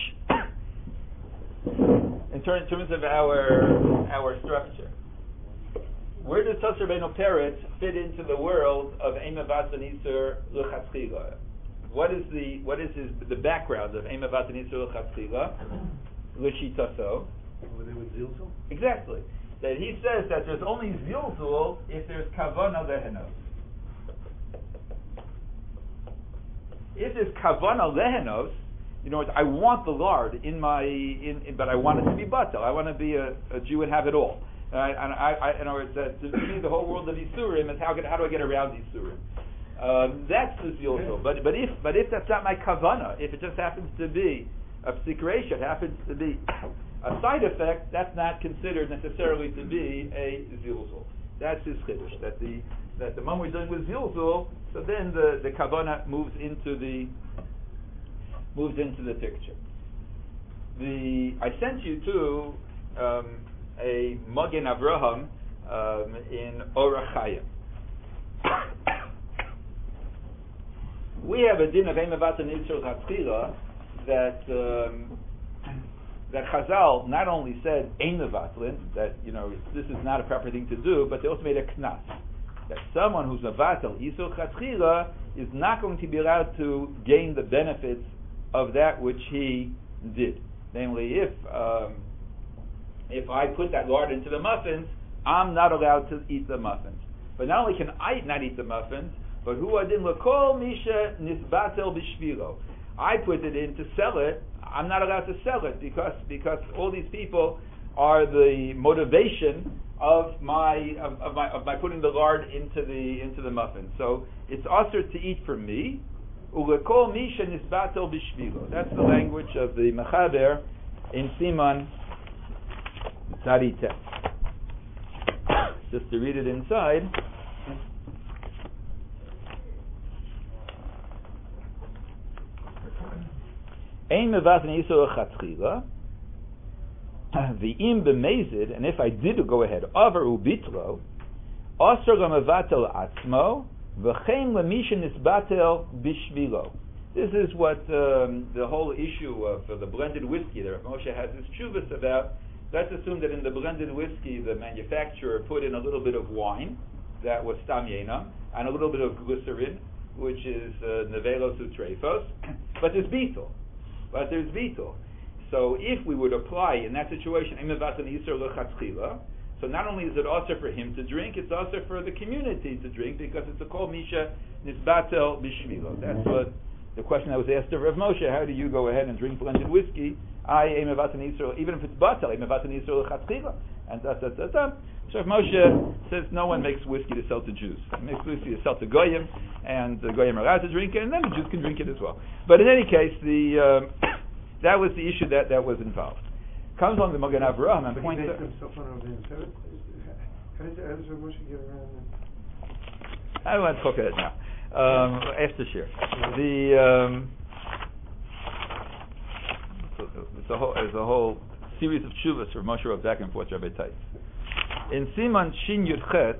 in terms of our structure, where does Tosar Rabbeinu Peretz fit into the world of Eima Vatzon Yisur L'Chatzchila? What is the background of Eima Vatzon Yisur L'Chatzchila? L'Shitaso. Exactly. That he says that there's only zilzul if there's kavana lehenos. If there's kavana lehenos, you know, I want the lard but I want it to be batel. I want to be a Jew and have it all. In other words, to me, the whole world of Yisurim is how do I get around Yisurim? That's the zilzul. But if that's not my kavana, if it just happens to be a psikresha, happens to be a side effect, that's not considered necessarily to be a zilzul. That's his chiddush. That the moment we're dealing with zilzul, so then the kavana moves into the picture. I sent you to a Magen Avraham in Orach Chaim. We have a din of Eima Vatzon Yisur L'Chatzchila that Chazal not only said Eima Vatzlin, that this is not a proper thing to do, but they also made a knas that someone who's Mavatel Yisur L'Chatzchila is not going to be allowed to gain the benefits of that which he did. Namely, if I put that lard into the muffins, I'm not allowed to eat the muffins. But not only can I not eat the muffins, but hu adin l'kol misha nisbatel b'shvilo. I put it in to sell it. I'm not allowed to sell it because all these people are the motivation of my putting the lard into the muffins. So it's also to eat for me. U'lekol misha nisbatel b'shvilo. That's the language of the Mechaber in Siman Tzadi. Just to read it inside. Ein mevatzin Yisur L'Chatzchila v'im b'mezid, and if I did go ahead, avar ubitlo, asur l'mevatel atzmo v'chein l'misha nisbatel b'shvilo. This is what the whole issue of the blended whiskey that Moshe has his tshuvas about. Let's assume that in the blended whiskey, the manufacturer put in a little bit of wine, that was stam yenam, and a little bit of glycerin, which is nevelos utrefos, but there's beetle. So if we would apply in that situation, so not only is it also for him to drink, it's also for the community to drink, because it's a kol misha nisbatel b'shvilo. That's what the question that was asked of Rav Moshe: how do you go ahead and drink blended whiskey? Even if it's batel, and So Rav Moshe says no one makes whiskey to sell to Jews. He makes whiskey to sell to goyim, and the goyim are allowed to drink it, and then the Jews can drink it as well. But in any case, that was the issue that was involved. Comes along the Magen Avraham and points out. How does Rav Moshe get around that? I want to talk about it now. After shir. There's a whole series of tshuvas for Moshe Rav back and forth Rabbi Tais. In Siman Shin Yud Chet,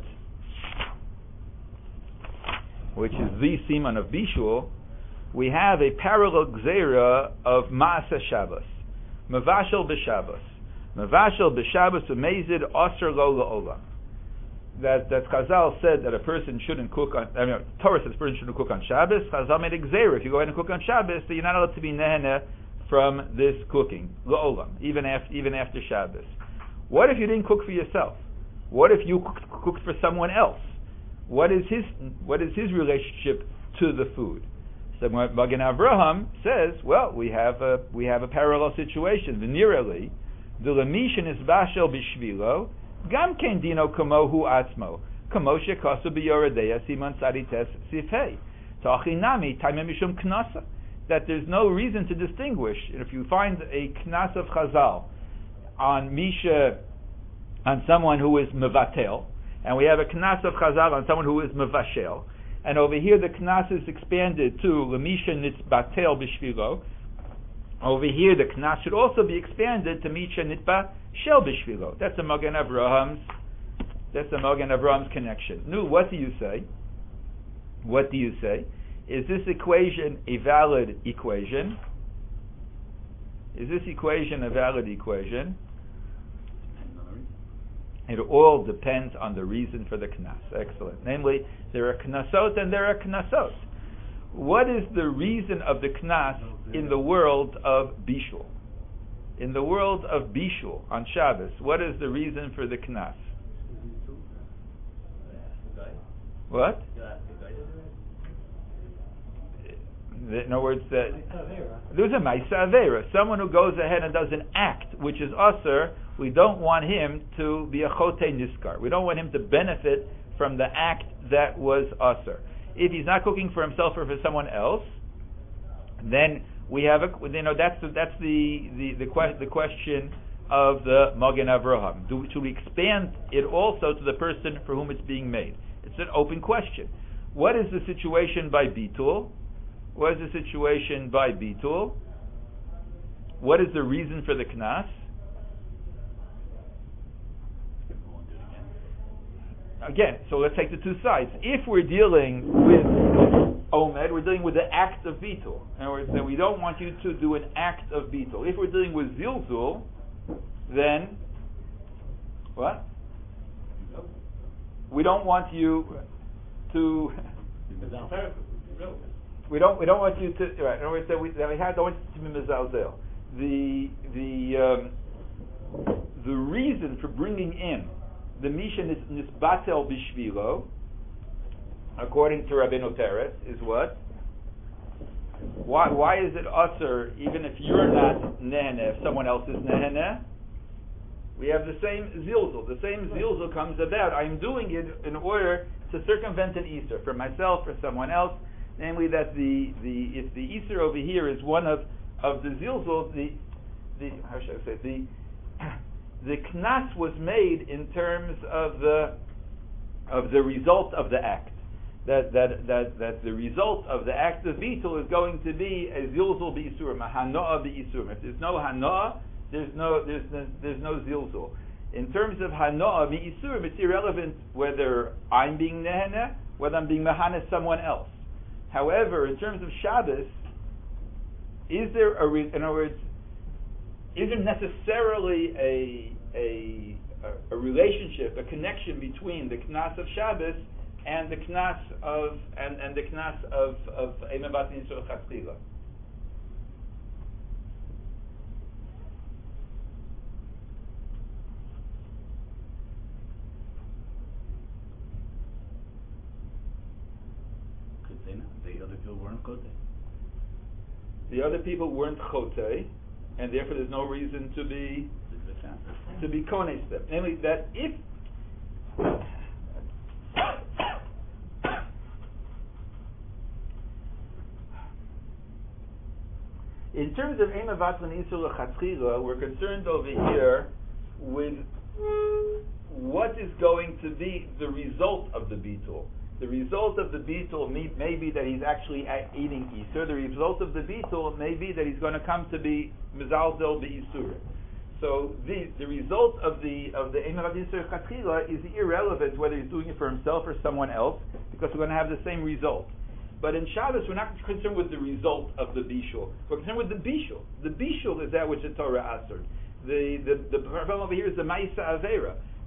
which is the Siman of Bishul, we have a parallel gzeira of Maaseh Shabbos, Mevashel b'Shabbos. Mevashel b'Shabbos u'mezid aser lo la'olam. that Chazal said that a person shouldn't cook on, Torah says a person shouldn't cook on Shabbos. Chazal made a gzeira. If you go ahead and cook on Shabbos, so you're not allowed to be nehene from this cooking, la'olam, even after Shabbos. What if you didn't cook for yourself? What if you cooked for someone else? What is his relationship to the food? So Magen Avraham says, well, we have a parallel situation. V'nirali, the lemishin is bashel b'shvilo, gam ken dino kamo hu atzmo, kamo shekasu b'yoredeya siman sadites sifhei, ta'achinami taimem mishum knasa. That there's no reason to distinguish. If you find a knas of Chazal on someone who is mevatel, and we have a knas of Chazal on someone who is mevashel, and over here the knas is expanded to lemisha nitzbatel b'shvilo. Over here the knas should also be expanded to misha nitba shel b'shvilo. That's a Magen Abraham's connection. Nu, what do you say? What do you say? Is this equation a valid equation? Is this equation a valid equation? It all depends on the reason for the knas. Excellent. Namely, there are knasot and there are knasot. What is the reason of the knas in the world of bishul? In the world of bishul on Shabbos, what is the reason for the knas? What? In other words, there's a Maisa Avera. Someone who goes ahead and does an act which is Aser, we don't want him to be a Chote Niskar. We don't want him to benefit from the act that was Aser. If he's not cooking for himself or for someone else, then we have that's the question of the Magen Avraham. Should we expand it also to the person for whom it's being made? It's an open question. What is the situation by Bitul? What is the situation by Bitul? What is the reason for the Knas? Again, so let's take the two sides. If we're dealing with Omed, we're dealing with the act of Bitul. In other words, then we don't want you to do an act of Bitul. If we're dealing with Zilzul, then what? We don't want you to. We don't want you to. Right. In other words, don't want you to be mezalzel. The reason for bringing in the misha nisbatel bishvilo, according to Rabbeinu Teretz, is what? Why is it usher even if you're not nehene, if someone else is nehene? We have the same zilzul. The same zilzul comes about. I'm doing it in order to circumvent an Easter for myself or someone else. Namely, that if the Easter over here is one of the zilzul, how should I say the knas was made in terms of the result of the act. That the result of the act of bitul is going to be a zilzul b'isurim, a hanoah b'isurim. If there's no hanoah, there's no zilzul. In terms of hanoah b'isurim, it's irrelevant whether I'm being nehene, whether I'm being mahana someone else. However, in terms of Shabbos, is there in other words, isn't necessarily a relationship, a connection between the knas of Shabbos and the knas of the knas of Eimah Bat Yisrael Chatzila? The other people weren't chote. The other people weren't chote, and therefore there's no reason to be kones them. Namely, that if in terms of Eimah Bat Yisrael Chatzila, we're concerned over here with what is going to be the result of the bitul. The result of the bitul may be that he's actually eating Easter. The result of the bitul may be that he's going to come to be mezalzel be'isurim. So the result of the Eimah Bat Yisrael Chatzila is irrelevant whether he's doing it for himself or someone else, because we're going to have the same result. But in Shabbos, we're not concerned with the result of the bishul. We're concerned with the bishul. The bishul is that which the Torah answered. The problem over here is the Maisa Avera.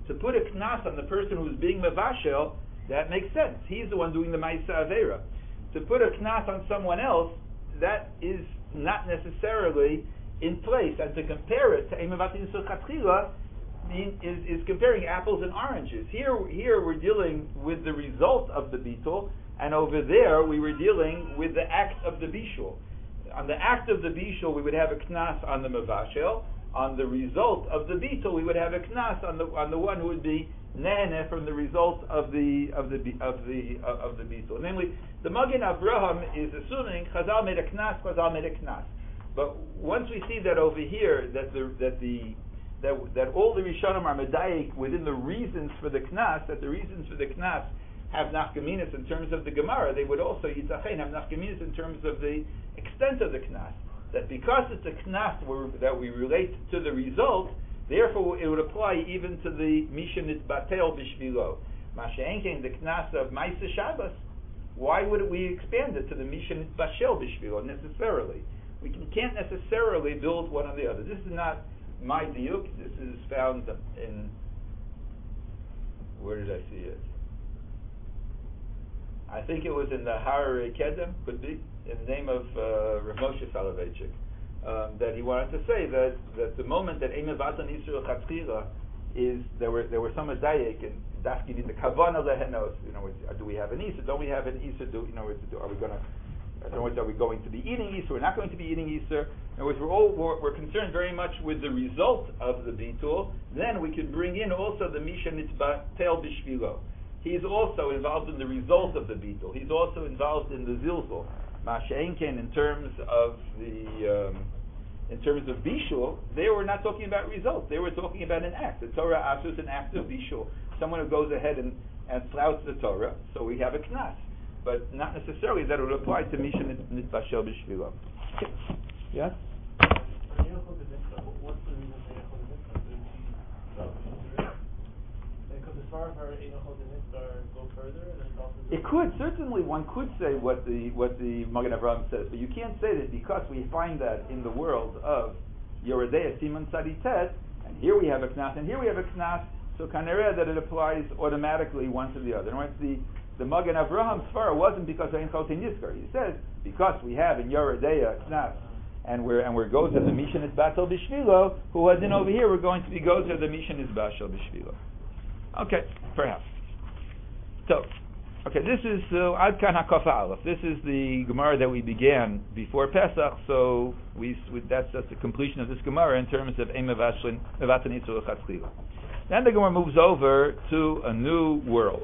to put a knas on the person who's being mevashel, that makes sense. He's the one doing the ma'isa avera. To put a knas on someone else, that is not necessarily in place. And to compare it to Eimevatin Isur Chatchila is comparing apples and oranges. Here we're dealing with the result of the bitul, and over there we were dealing with the act of the bishul. On the act of the bishul, we would have a knas on the mevashel. On the result of the bitul, we would have a knas on the one who would be nehene from the result of the bitul. Namely, the Magen Avraham is assuming Chazal made a knas, Chazal made a knas. But once we see that over here, that all the Rishonim are medayik within the reasons for the knas, that the reasons for the knas have nafkaminas in terms of the Gemara, they would also yitzachein have nafkaminas in terms of the extent of the knas. That because it's a knas that we relate to the result, therefore it would apply even to the misha nitbatel bishvilo. Masha'enkein, the knas of Ma'aseh Shabbos, why would we expand it to the misha nitbashel bishvilo necessarily? We can't necessarily build one on the other. This is not my diuk. This is found in, where did I see it? I think it was in the Harari Kedem, could be, in the name of Rav Moshe Soloveitchik, that he wanted to say that the moment that Eimevatin Isur Chatchila is, there were some adayik and daskin in the Kavanah lehenos. Do we have an Isur? Don't we have an Isur? Are we going to? Are we going to be eating Isur? We're not going to be eating Isur. In other words, we're concerned very much with the result of the bitul. Then we can bring in also the misha nitbatel bishvilo. He's also involved in the result of the bitul. He's also involved in the zilzul. Masha'enken, in terms of bishul, they were not talking about results. They were talking about an act. The Torah asks an act of bishul. Someone who goes ahead and flouts the Torah, so we have a knas. But not necessarily that it would apply to misha nitbashel b'shvilo. Yes? What's the reason for Eichel Mitzvah? Because as far as our Eichel Mitzvah go further, and then also it could, certainly one could say what the Magen Avraham says, but you can't say that because we find that in the world of Yoredei Siman Tzaditet, and here we have a knas, and here we have a knas, so kanareh that it applies automatically one to the other. In other words, the Magen Avraham Sfara wasn't because Ein Chol Nizkar. He says because we have in Yoredeya Knas, and we're goes to the Misha Nitbatel B'Shvilo, who was in over here. We're going to be goes to the Misha Nitbatel B'Shvilo. Okay, perhaps. So, this is Ad Kan HaKofa Aleph. This is the Gemara that we began before Pesach. So that's just the completion of this Gemara in terms of Ein Mevatan Isur Chatzchila. Then the Gemara moves over to a new world.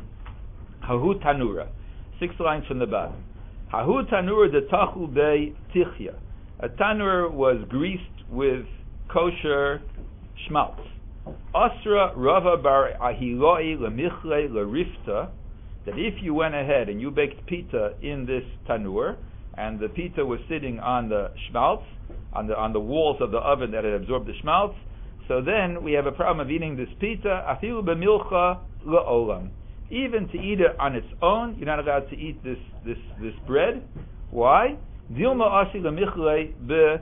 Hahu Tanura, 6 lines from the bottom. Hahu Tanura de Tachu Bei Tichya. A tanur was greased with kosher schmaltz. Asra Rava Bar Ahiloi Lemichle Lerifta. That if you went ahead and you baked pita in this tanur, and the pita was sitting on the schmaltz, on the walls of the oven that had absorbed the schmaltz, so then we have a problem of eating this pita. Afilu b'milcha la'olam. Even to eat it on its own, you're not allowed to eat this bread. Why? Dilma asi lemichle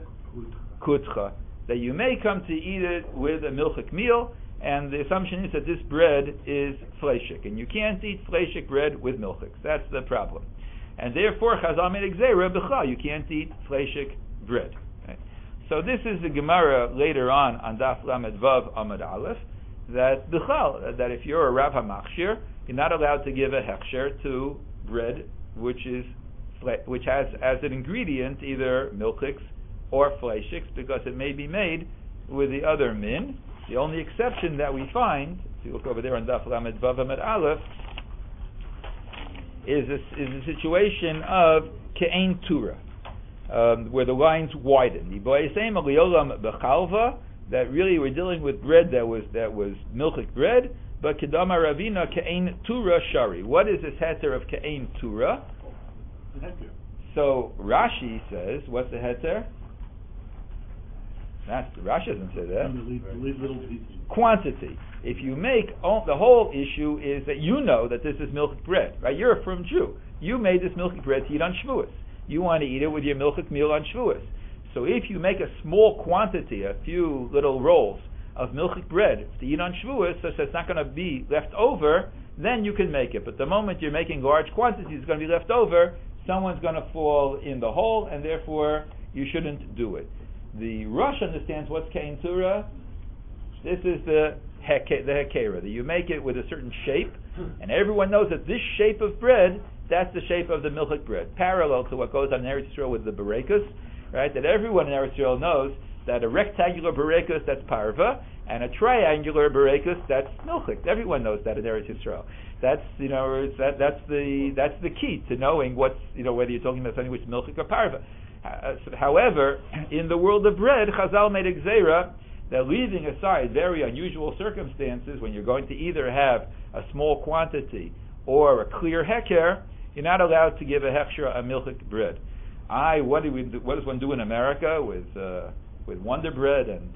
bekutcha. That you may come to eat it with a milchik meal, and the assumption is that this bread is fleishik, and you can't eat fleishik bread with milchiks. That's the problem. And therefore, Chazal made exera b'cha. You can't eat fleishik bread. Right? So this is the Gemara later on Daf Lamed Vav Amud Aleph, that b'chal, that if you're a Rav HaMachshir, you're not allowed to give a hechsher to bread which has as an ingredient either milchiks or fleishiks, because it may be made with the other min. The only exception that we find, if you look over there on Daf Lamed Vav Amud Aleph, is a situation of ke'ein tura, where the lines widen. That really we're dealing with bread that was milchik bread, but kedama ravina ke'ein tura shari. What is this heter of ke'ein tura? So Rashi says, what's the heter? Rashi doesn't say that. Quantity. If you make, the whole issue is that you know that this is milchik bread, right? You're a frum Jew. You made this milchik bread to eat on Shavuos. You want to eat it with your milchik meal on Shavuos. So if you make a small quantity, a few little rolls of milchik bread to eat on Shavuos, so it's not going to be left over, then you can make it. But the moment you're making large quantities, it's going to be left over, someone's going to fall in the hole, and therefore you shouldn't do it. The Rosh understands what's Kein Tura. This is the Hekera, that you make it with a certain shape, and everyone knows that this shape of bread, that's the shape of the milchik bread. Parallel to what goes on in Eretz Yisrael with the berekas, right? That everyone in Eretz Yisrael knows that a rectangular berekas, that's parva, and a triangular berekas, that's milchik. Everyone knows that in Eretz Yisrael. That's that's the key to knowing what's whether you're talking about something which is milchik or parva. However, in the world of bread, Chazal made a gzeira that leaving aside very unusual circumstances when you're going to either have a small quantity or a clear heker, you're not allowed to give a hechsher a milchik bread. What does one do in America with Wonder Bread and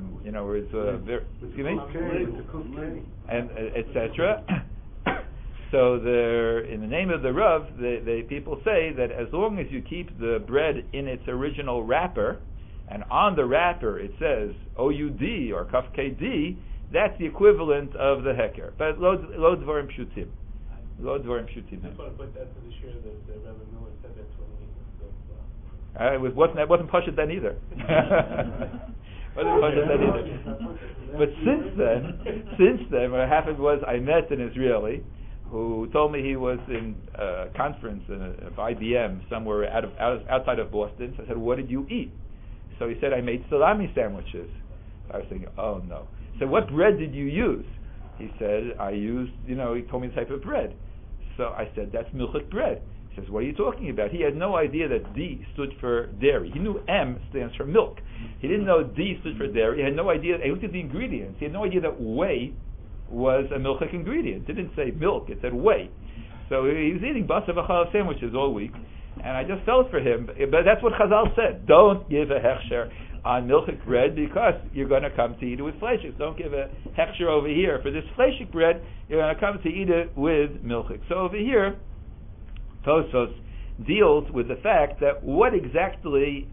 and etc. So in the name of the Rav, people say that as long as you keep the bread in its original wrapper, and on the wrapper it says OUD or Kaf KD, that's the equivalent of the heker. But lo dvarim pshutim. Lo dvarim pshutim. I just want to put that to the share that Reverend Miller said that's when he wasn't Pashut then either. Wasn't Pashut then either. But since then, what happened was I met an Israeli who told me he was in a conference of IBM somewhere outside of Boston. So I said, "What did you eat?" So he said, "I made salami sandwiches." I was thinking, "Oh no." So what bread did you use? He said, "I used," he told me the type of bread. So I said, "That's milchik bread." He says, "What are you talking about?" He had no idea that D stood for dairy. He knew M stands for milk. He didn't know D stood for dairy. He had no idea. He looked at the ingredients. He had no idea that whey was a milchik ingredient. It didn't say milk. It said whey. So he was eating basar v'chalav sandwiches all week. And I just felt for him. But that's what Chazal said. Don't give a hechsher on milchik bread because you're going to come to eat it with fleshik. Don't give a hechsher over here for this fleshik bread. You're going to come to eat it with milchik. So over here, Tosfos deals with the fact that what exactly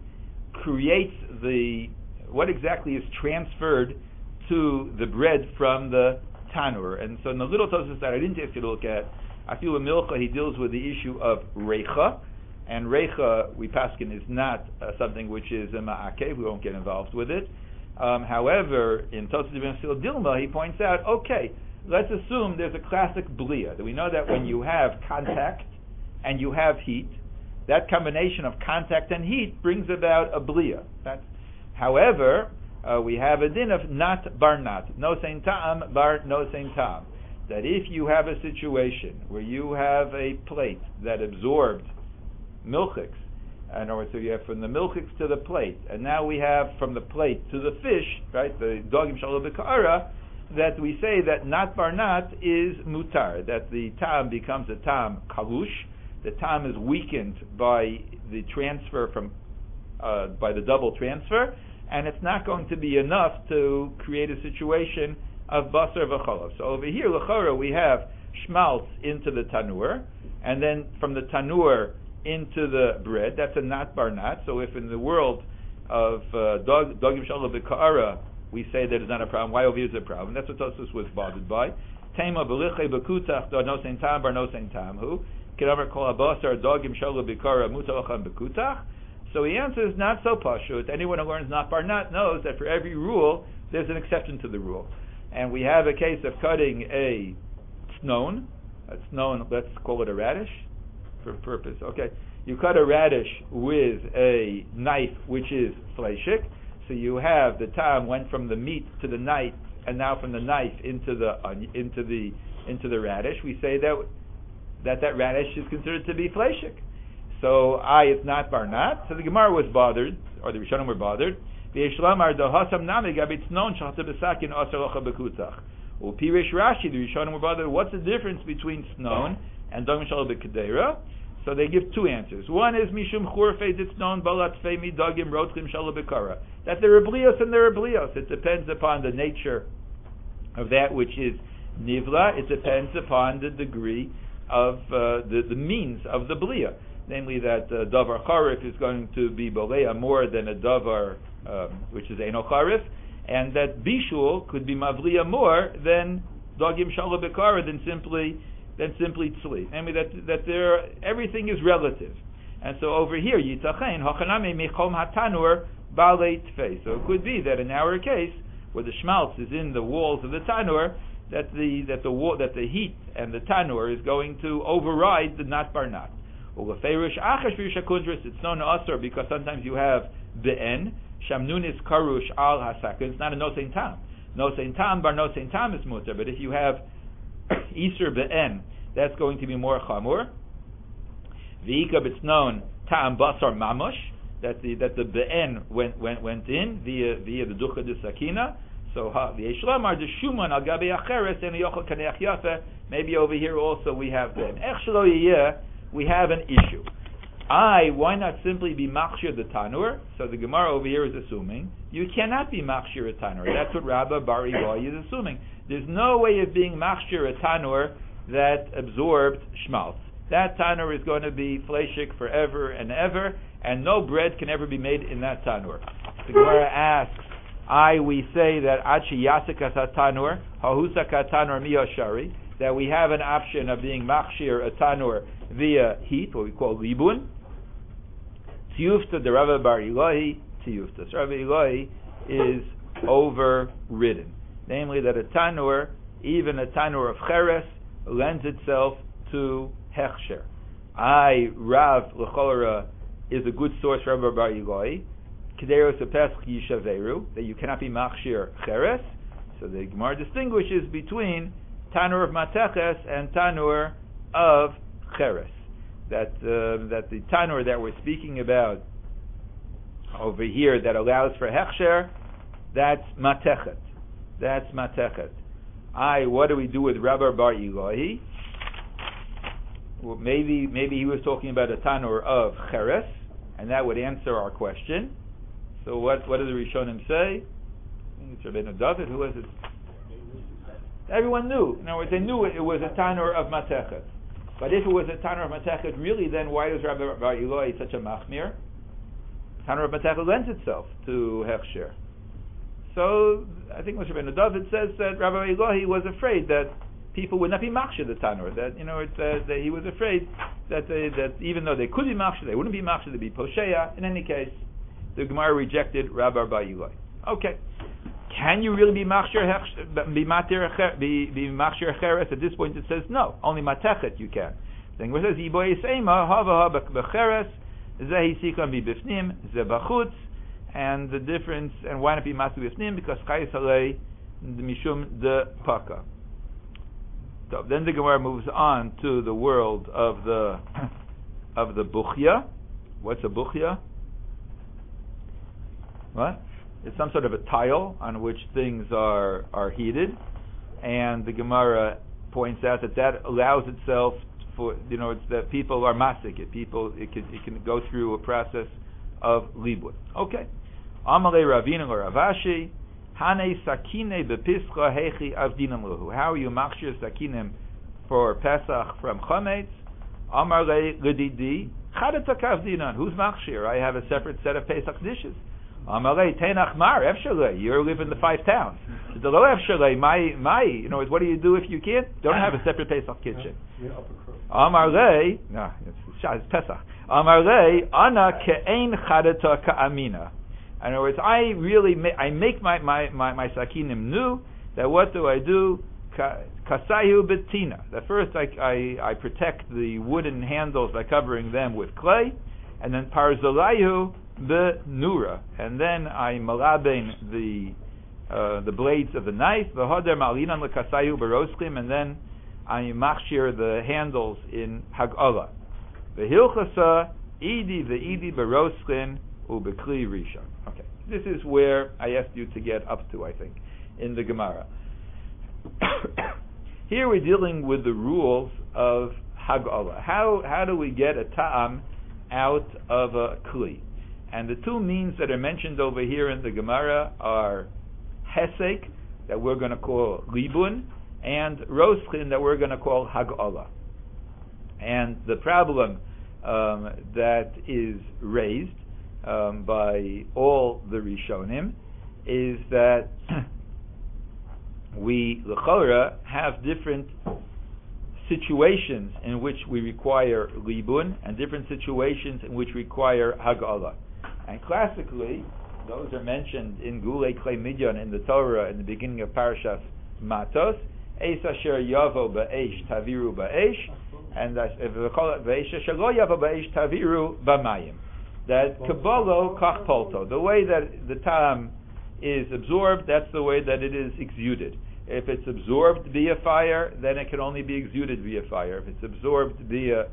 is transferred to the bread from the tanur. And so in the little Tosfos that I didn't ask you to look at, I feel in Milcha he deals with the issue of reicha. And reicha, we paskin, is not something which is a ma'akev. We won't get involved with it. However, in Tosfos ben Sil Dilma, he points out, okay, let's assume there's a classic blia. That we know that when you have contact and you have heat, that combination of contact and heat brings about a blia. However, we have a din of not bar not. No sein ta'am, bar no sein ta'am. That if you have a situation where you have a plate that absorbed milchiks, in other words, so you have from the milchiks to the plate, and now we have from the plate to the fish, right, the dogim shalom b'ka'ara, that we say that not bar not is mutar, that the tam becomes a tam kalush, the tam is weakened by the transfer by the double transfer, and it's not going to be enough to create a situation of basar v'chalav. So over here, l'chora, we have schmaltz into the tanur, and then from the tanur into the bread. That's a not bar not. So if in the world of dogim shalom b'ka'ara we say that it's not a problem, why over here is a problem? That's what Tosfos was bothered by. Tema b'lichei b'kutach do no sein tam bar no sein tam hu k'davar kol habasar dogim shalom b'ka'ara mutalachan b'kutach. So he answers, not so pashut. Anyone who learns not bar not knows that for every rule there's an exception to the rule. And we have a case of cutting a snon. A snon, let's call it a radish for purpose. Okay, you cut a radish with a knife which is fleshik. So you have the tam went from the meat to the knife, and now from the knife into the radish. We say that radish is considered to be fleshik. So it's not bar not. So the Gemara was bothered, or the Rishonim were bothered. Pirish Rashi, the Rishonim were bothered. What's the difference between snon and dogim shalom b'kedera? So they give two answers. One is mishum churfei ditznon balat fei dogim rotchim shalom b'kara. That there are blios and there are blios. It depends upon the nature of that which is nivla. It depends upon the degree of the means of the blia. Namely, that davar charif is going to be bolea more than a davar which is eno charif, and that bishul could be mavliya more than dogim shala bekara than simply tzli. Namely, that there everything is relative. And so over here, yitachen hachaname mechom hatanur balei tfei. So it could be that in our case, where the schmaltz is in the walls of the tanur, that the heat and the tanur is going to override the nat bar nat. It's known asur because sometimes you have be'en shamnunis karush al hasakin. It's not a nosein tam. Nosein tam bar nosein tam is mutar. But if you have isur be'en, that's going to be more chamur. V'ikab, it's known tam basar mamush, that the be'en went in via the ducha de sakina. So the Eshlamar the Shuman al gabi acheres and yochel kaneach yafe. Maybe over here also we have be'en. Ech shelo yiyeh, we have an issue. Why not simply be machshir the tanur? So the Gemara over here is assuming you cannot be machshir a tanur. That's what Rabba Bar Ilai is assuming. There's no way of being machshir a tanur that absorbed schmaltz. That tanur is going to be fleshik forever and ever, and no bread can ever be made in that tanur. The Gemara asks, we say that achi yasikas tanur, hahusaka tanur miyashari, that we have an option of being machshir a tanur via heat, what we call libun. Tiyufta de Rabba Bar Ilahi, tiyufta. So Rabba Ilahi is overridden. Namely that a tanur, even a tanur of cheres, lends itself to hechsher. Rav L'cholera is a good source for Rabba Bar Ilahi. Kederos Pesach Yishaveru, that you cannot be machshir cheres. So the Gemara distinguishes between tanur of mateches and tanur of cheres. That the tanur that we're speaking about over here that allows for hechsher, that's matechet. That's matechet. What do we do with Rabba Bar Ilahi? Well, maybe he was talking about a tanur of cheres, and that would answer our question. So what do the Rishonim say? I think it's Rabbeinu David. Who was it? Everyone knew. In other words, they knew it was a tanur of matechet. But if it was a tanur of matechet, really, then why is Rabbi Bar Ilai such a machmir? Tanur of matechet lends itself to hechsher. So I think Moshe Rabbeinu David says that Rabbi Ilai was afraid that people would not be machshir the tanur. That that he was afraid that even though they could be machshir, they wouldn't be machshir. They'd be posheya. In any case, the Gemara rejected Rabbi Bar Ilai. Okay. Can you really be machshir cheres? At this point it says no. Only matechet you can. Then it says Yiboy Seima Hava Becheres Zehi Sikam Bifnim Zebachutz, and the difference, and why not be masu bifnim? Because Chayis Halei Mishum de Paka. So then the Gemara moves on to the world of the buchya. What's a buchya? What? It's some sort of a tile on which things are heated, and the Gemara points out that allows itself for it's that people are masik it. It can go through a process of libud. Okay. Amalei Ravina or Ravashi Hane Sakine bePischa Hechi Avdinan Luhu. How are you machshir sakinim for Pesach from Chometz? Amalei Ledidi Chadetak Avdinan. Who's machshir? I have a separate set of Pesach dishes. Amalei Tenach Mar Efshalei. You live in the 5 towns. The lo Efshalei. My. What do you do if you can't? Don't have a separate Pesach kitchen. Amalei. No, it's Pesach. Amalei Ana Ke'ein Chadeta Ka'amina. In other words, I make my sakinim new. That what do I do? Kasayu betina. That first I protect the wooden handles by covering them with clay, and then parzolayu benura, and then I malaben the blades of the knife. V'hoder malinan lekasayu berosklim, and then I machshir the handles in hagala. V'hilchasa idi ve'idi berosklim ubekli rishon. Okay, this is where I asked you to get up to, I think, in the Gemara. Here we're dealing with the rules of Hagala. How do we get a ta'am out of a kli? And the two means that are mentioned over here in the Gemara are hesek, that we're going to call libun, and roschin, that we're going to call Hagala. And the problem that is raised by all the Rishonim is that we, l'chora, have different situations in which we require libun and different situations in which require hagala. And classically, those are mentioned in Gulei Klei Midyan in the Torah in the beginning of Parashas Matos. Eis asher yavo ba'esh taviru ba'esh, and if we call it v'esh asher lo yavo ba'esh taviru b'mayim. That kabalo kach polto. The way that the tam is absorbed, that's the way that it is exuded. If it's absorbed via fire, then it can only be exuded via fire. If it's absorbed via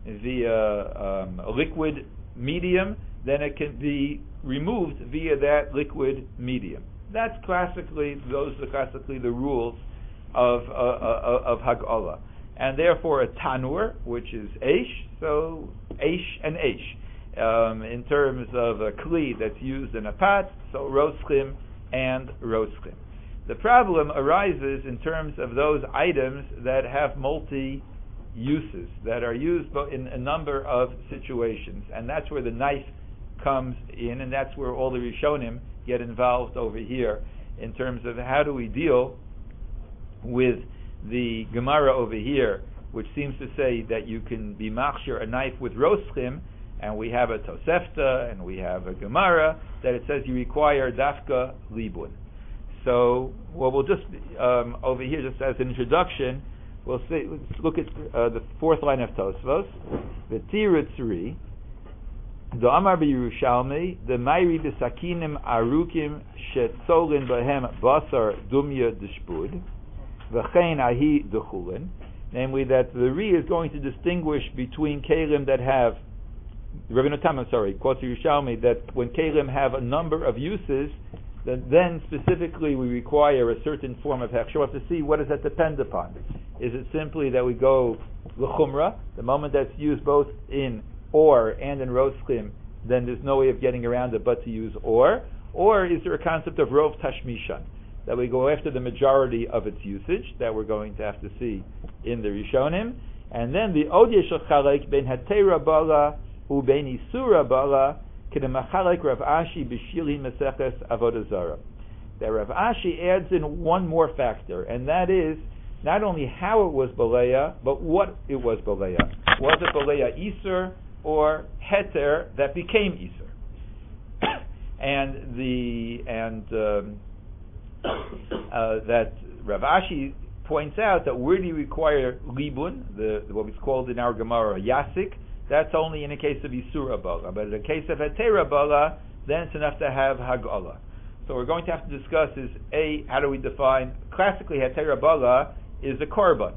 a liquid medium, then it can be removed via that liquid medium. Those are classically the rules of Hag'ala. And therefore a tanur, which is eish, so eish and eish. In terms of a kli that's used in a pot, so roschim and roschim. The problem arises in terms of those items that have multi-uses, that are used in a number of situations. And that's where the knife comes in, and that's where all the Rishonim get involved over here in terms of how do we deal with the Gemara over here, which seems to say that you can be machshir a knife with roschim, and we have a Tosefta, and we have a Gemara, that it says you require dafka libun. So, we'll just, over here, just as an introduction, let's look at the fourth line of Tosfos. The Tiritzri, the Amar b'Yerushalmi, the Mayri b'Sakinim Arukim Shetzolin Bahem Basar Dumya Deshpud, V'chein Ahi Dechulin, namely that the Ri is going to distinguish between Kalim that have, Rabbeinu Tam, quotes Yerushalmi, that when Kalim have a number of uses, then specifically we require a certain form of hechsher. We have to see what does that depend upon. Is it simply that we go l'chumra, the moment that's used both in or and in roschim, then there's no way of getting around it but to use or is there a concept of rov tashmishan, that we go after the majority of its usage, that we're going to have to see in the Rishonim, and then the od yeshel chalek ben hatera bala u ben isura bala. That Rav Ashi adds in one more factor, and that is not only how it was Baleya, but what it was Baleya. Was it Baleya Iser or Heter that became Iser? That Rav Ashi points out that where do you require libun, what was called in our Gemara yasik? That's only in a case of Isura Bala. But in the case of Hetera Bala, then it's enough to have Hag'ala. So we're going to have to discuss is, how do we define, classically Hetera Bala is a korban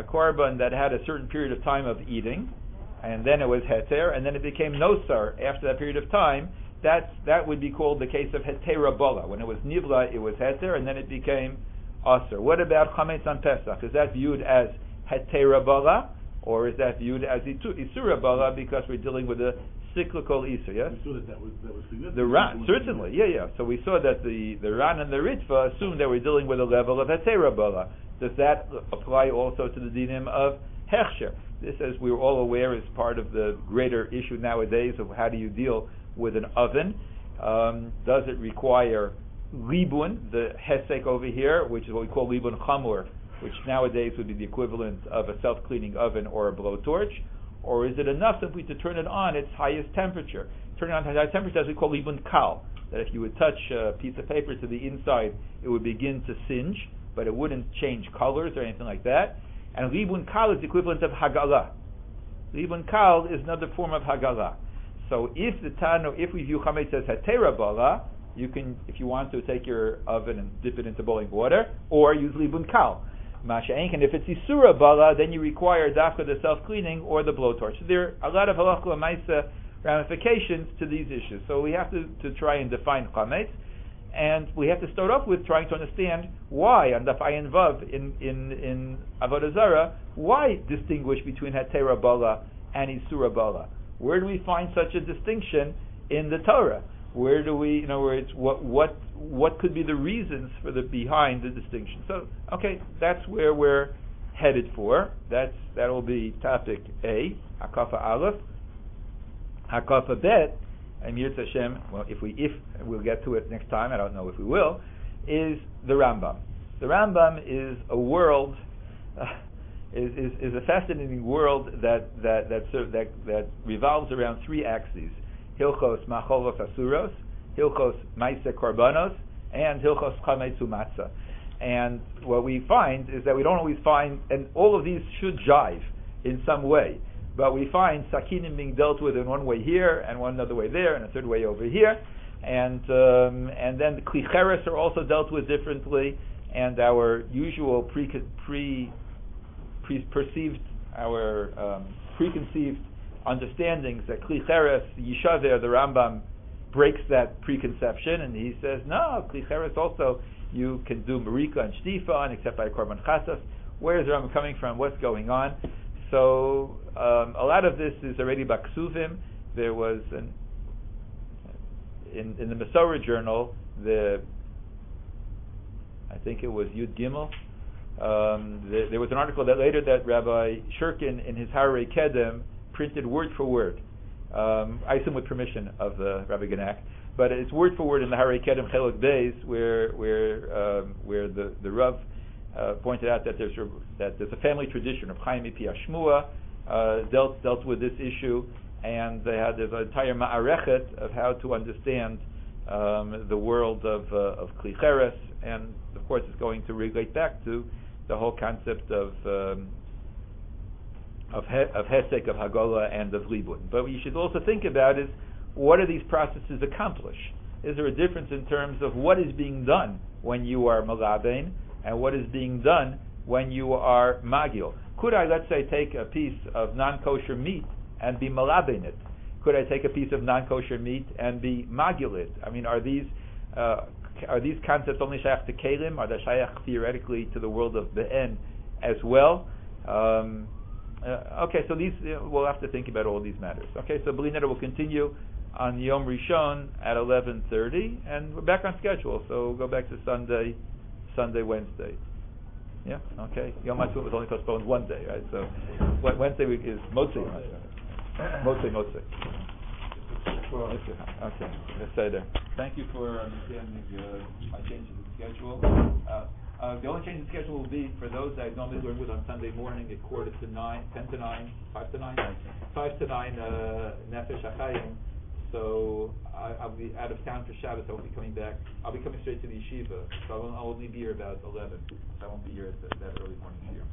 that had a certain period of time of eating, and then it was Heter, and then it became Nosar after that period of time. That would be called the case of Hetera Bala. When it was Nivla, it was Heter, and then it became Aser. What about Chametz on Pesach? Is that viewed as Hetera Bala? Or is that viewed as Isura Bala because we're dealing with a cyclical Isur, yes? We saw that was significant. The Ran, certainly, yeah. So we saw that the Ran and the Ritva assumed that we're dealing with a level of Hetera Bala. Does that apply also to the dinim of Hechsher? This, as we're all aware, is part of the greater issue nowadays of how do you deal with an oven. Does it require Libun, the Hesek over here, which is what we call Libun Chamur, which nowadays would be the equivalent of a self-cleaning oven or a blowtorch, or is it enough simply to turn it on its highest temperature? Turn it on to highest temperature, as we call libun kal, that if you would touch a piece of paper to the inside, it would begin to singe, but it wouldn't change colors or anything like that. And libun kal is the equivalent of hagala. Libun kal is another form of hagala. So if we view chametz as hetera bala, you can, if you want to, take your oven and dip it into boiling water, or use libun kal. And if it's Isura Bala, then you require dafka the self-cleaning or the blowtorch. So there are a lot of halakha ma'isa ramifications to these issues. So we have to try and define chametz, and we have to start off with trying to understand why, on Daf Ayin Vav in Avodah Zarah, why distinguish between Hetera Bala and Isura Bala? Where do we find such a distinction in the Torah? Where do we, in other words, what could be the reasons for behind the distinction? So, okay, that's where we're headed for. That'll be topic A, Hakafa Aleph. Hakafa Bet and Yirtzeh Hashem, well, if we'll get to it next time, I don't know if we will, is the Rambam. The Rambam is a world, is a fascinating world that revolves around three axes: Hilchos Macholos Asuros, Hilchos Maaseh Korbanos, and Hilchos Chametz Umatzah. And what we find is that we don't always find, and all of these should jive in some way, but we find sakinim being dealt with in one way here, and one other way there, and a third way over here, and then the klicheres are also dealt with differently, and our usual preconceived understandings that klicheres Yishaver, the Rambam, breaks that preconception, and he says, no, klicheres also, you can do marika and shtifa, and except by korban chasas. Where is the Rambam coming from? What's going on? So a lot of this is already baksuvim. There was in the Masorah journal, I think it was Yud Gimel. There was an article that later that Rabbi Shurkin in his Harei Kedem printed word for word. I assume with permission of Rabbi Genack, but it's word for word in the Harei Kedem Chelek Beis, where the Rav pointed out that there's a family tradition of Chaim Mipi Hashmua dealt with this issue, and there's an entire ma'arechet of how to understand the world of klicheres, and of course it's going to relate back to the whole concept of hesek, of hagola, and of libun. But what you should also think about is, what do these processes accomplish? Is there a difference in terms of what is being done when you are malabein and what is being done when you are magil? Could I, let's say, take a piece of non-kosher meat and be malabein it? Could I take a piece of non-kosher meat and be magil it? I mean, are these concepts only shaykh to kelim? Are they shaykh theoretically to the world of be'en as well? Okay, so these we'll have to think about all these matters. Okay, so Bli Neder will continue on Yom Rishon at 11:30, and we're back on schedule. So we'll go back to Sunday, Wednesday. Yeah, okay. Yom HaTzum was only postponed one day, right? So Wednesday week is Motzei. Motzei. Okay, let's say there. Thank you for understanding my change in the schedule. The only change in schedule will be for those that I normally learn with on Sunday morning at 8:45 to 10 to 9, 5 to 9, 5 to 9 Nefesh HaChaim. So I'll be out of town for Shabbos. I won't be coming back. I'll be coming straight to the yeshiva. So I'll only be here about 11. So I won't be here at that early morning here.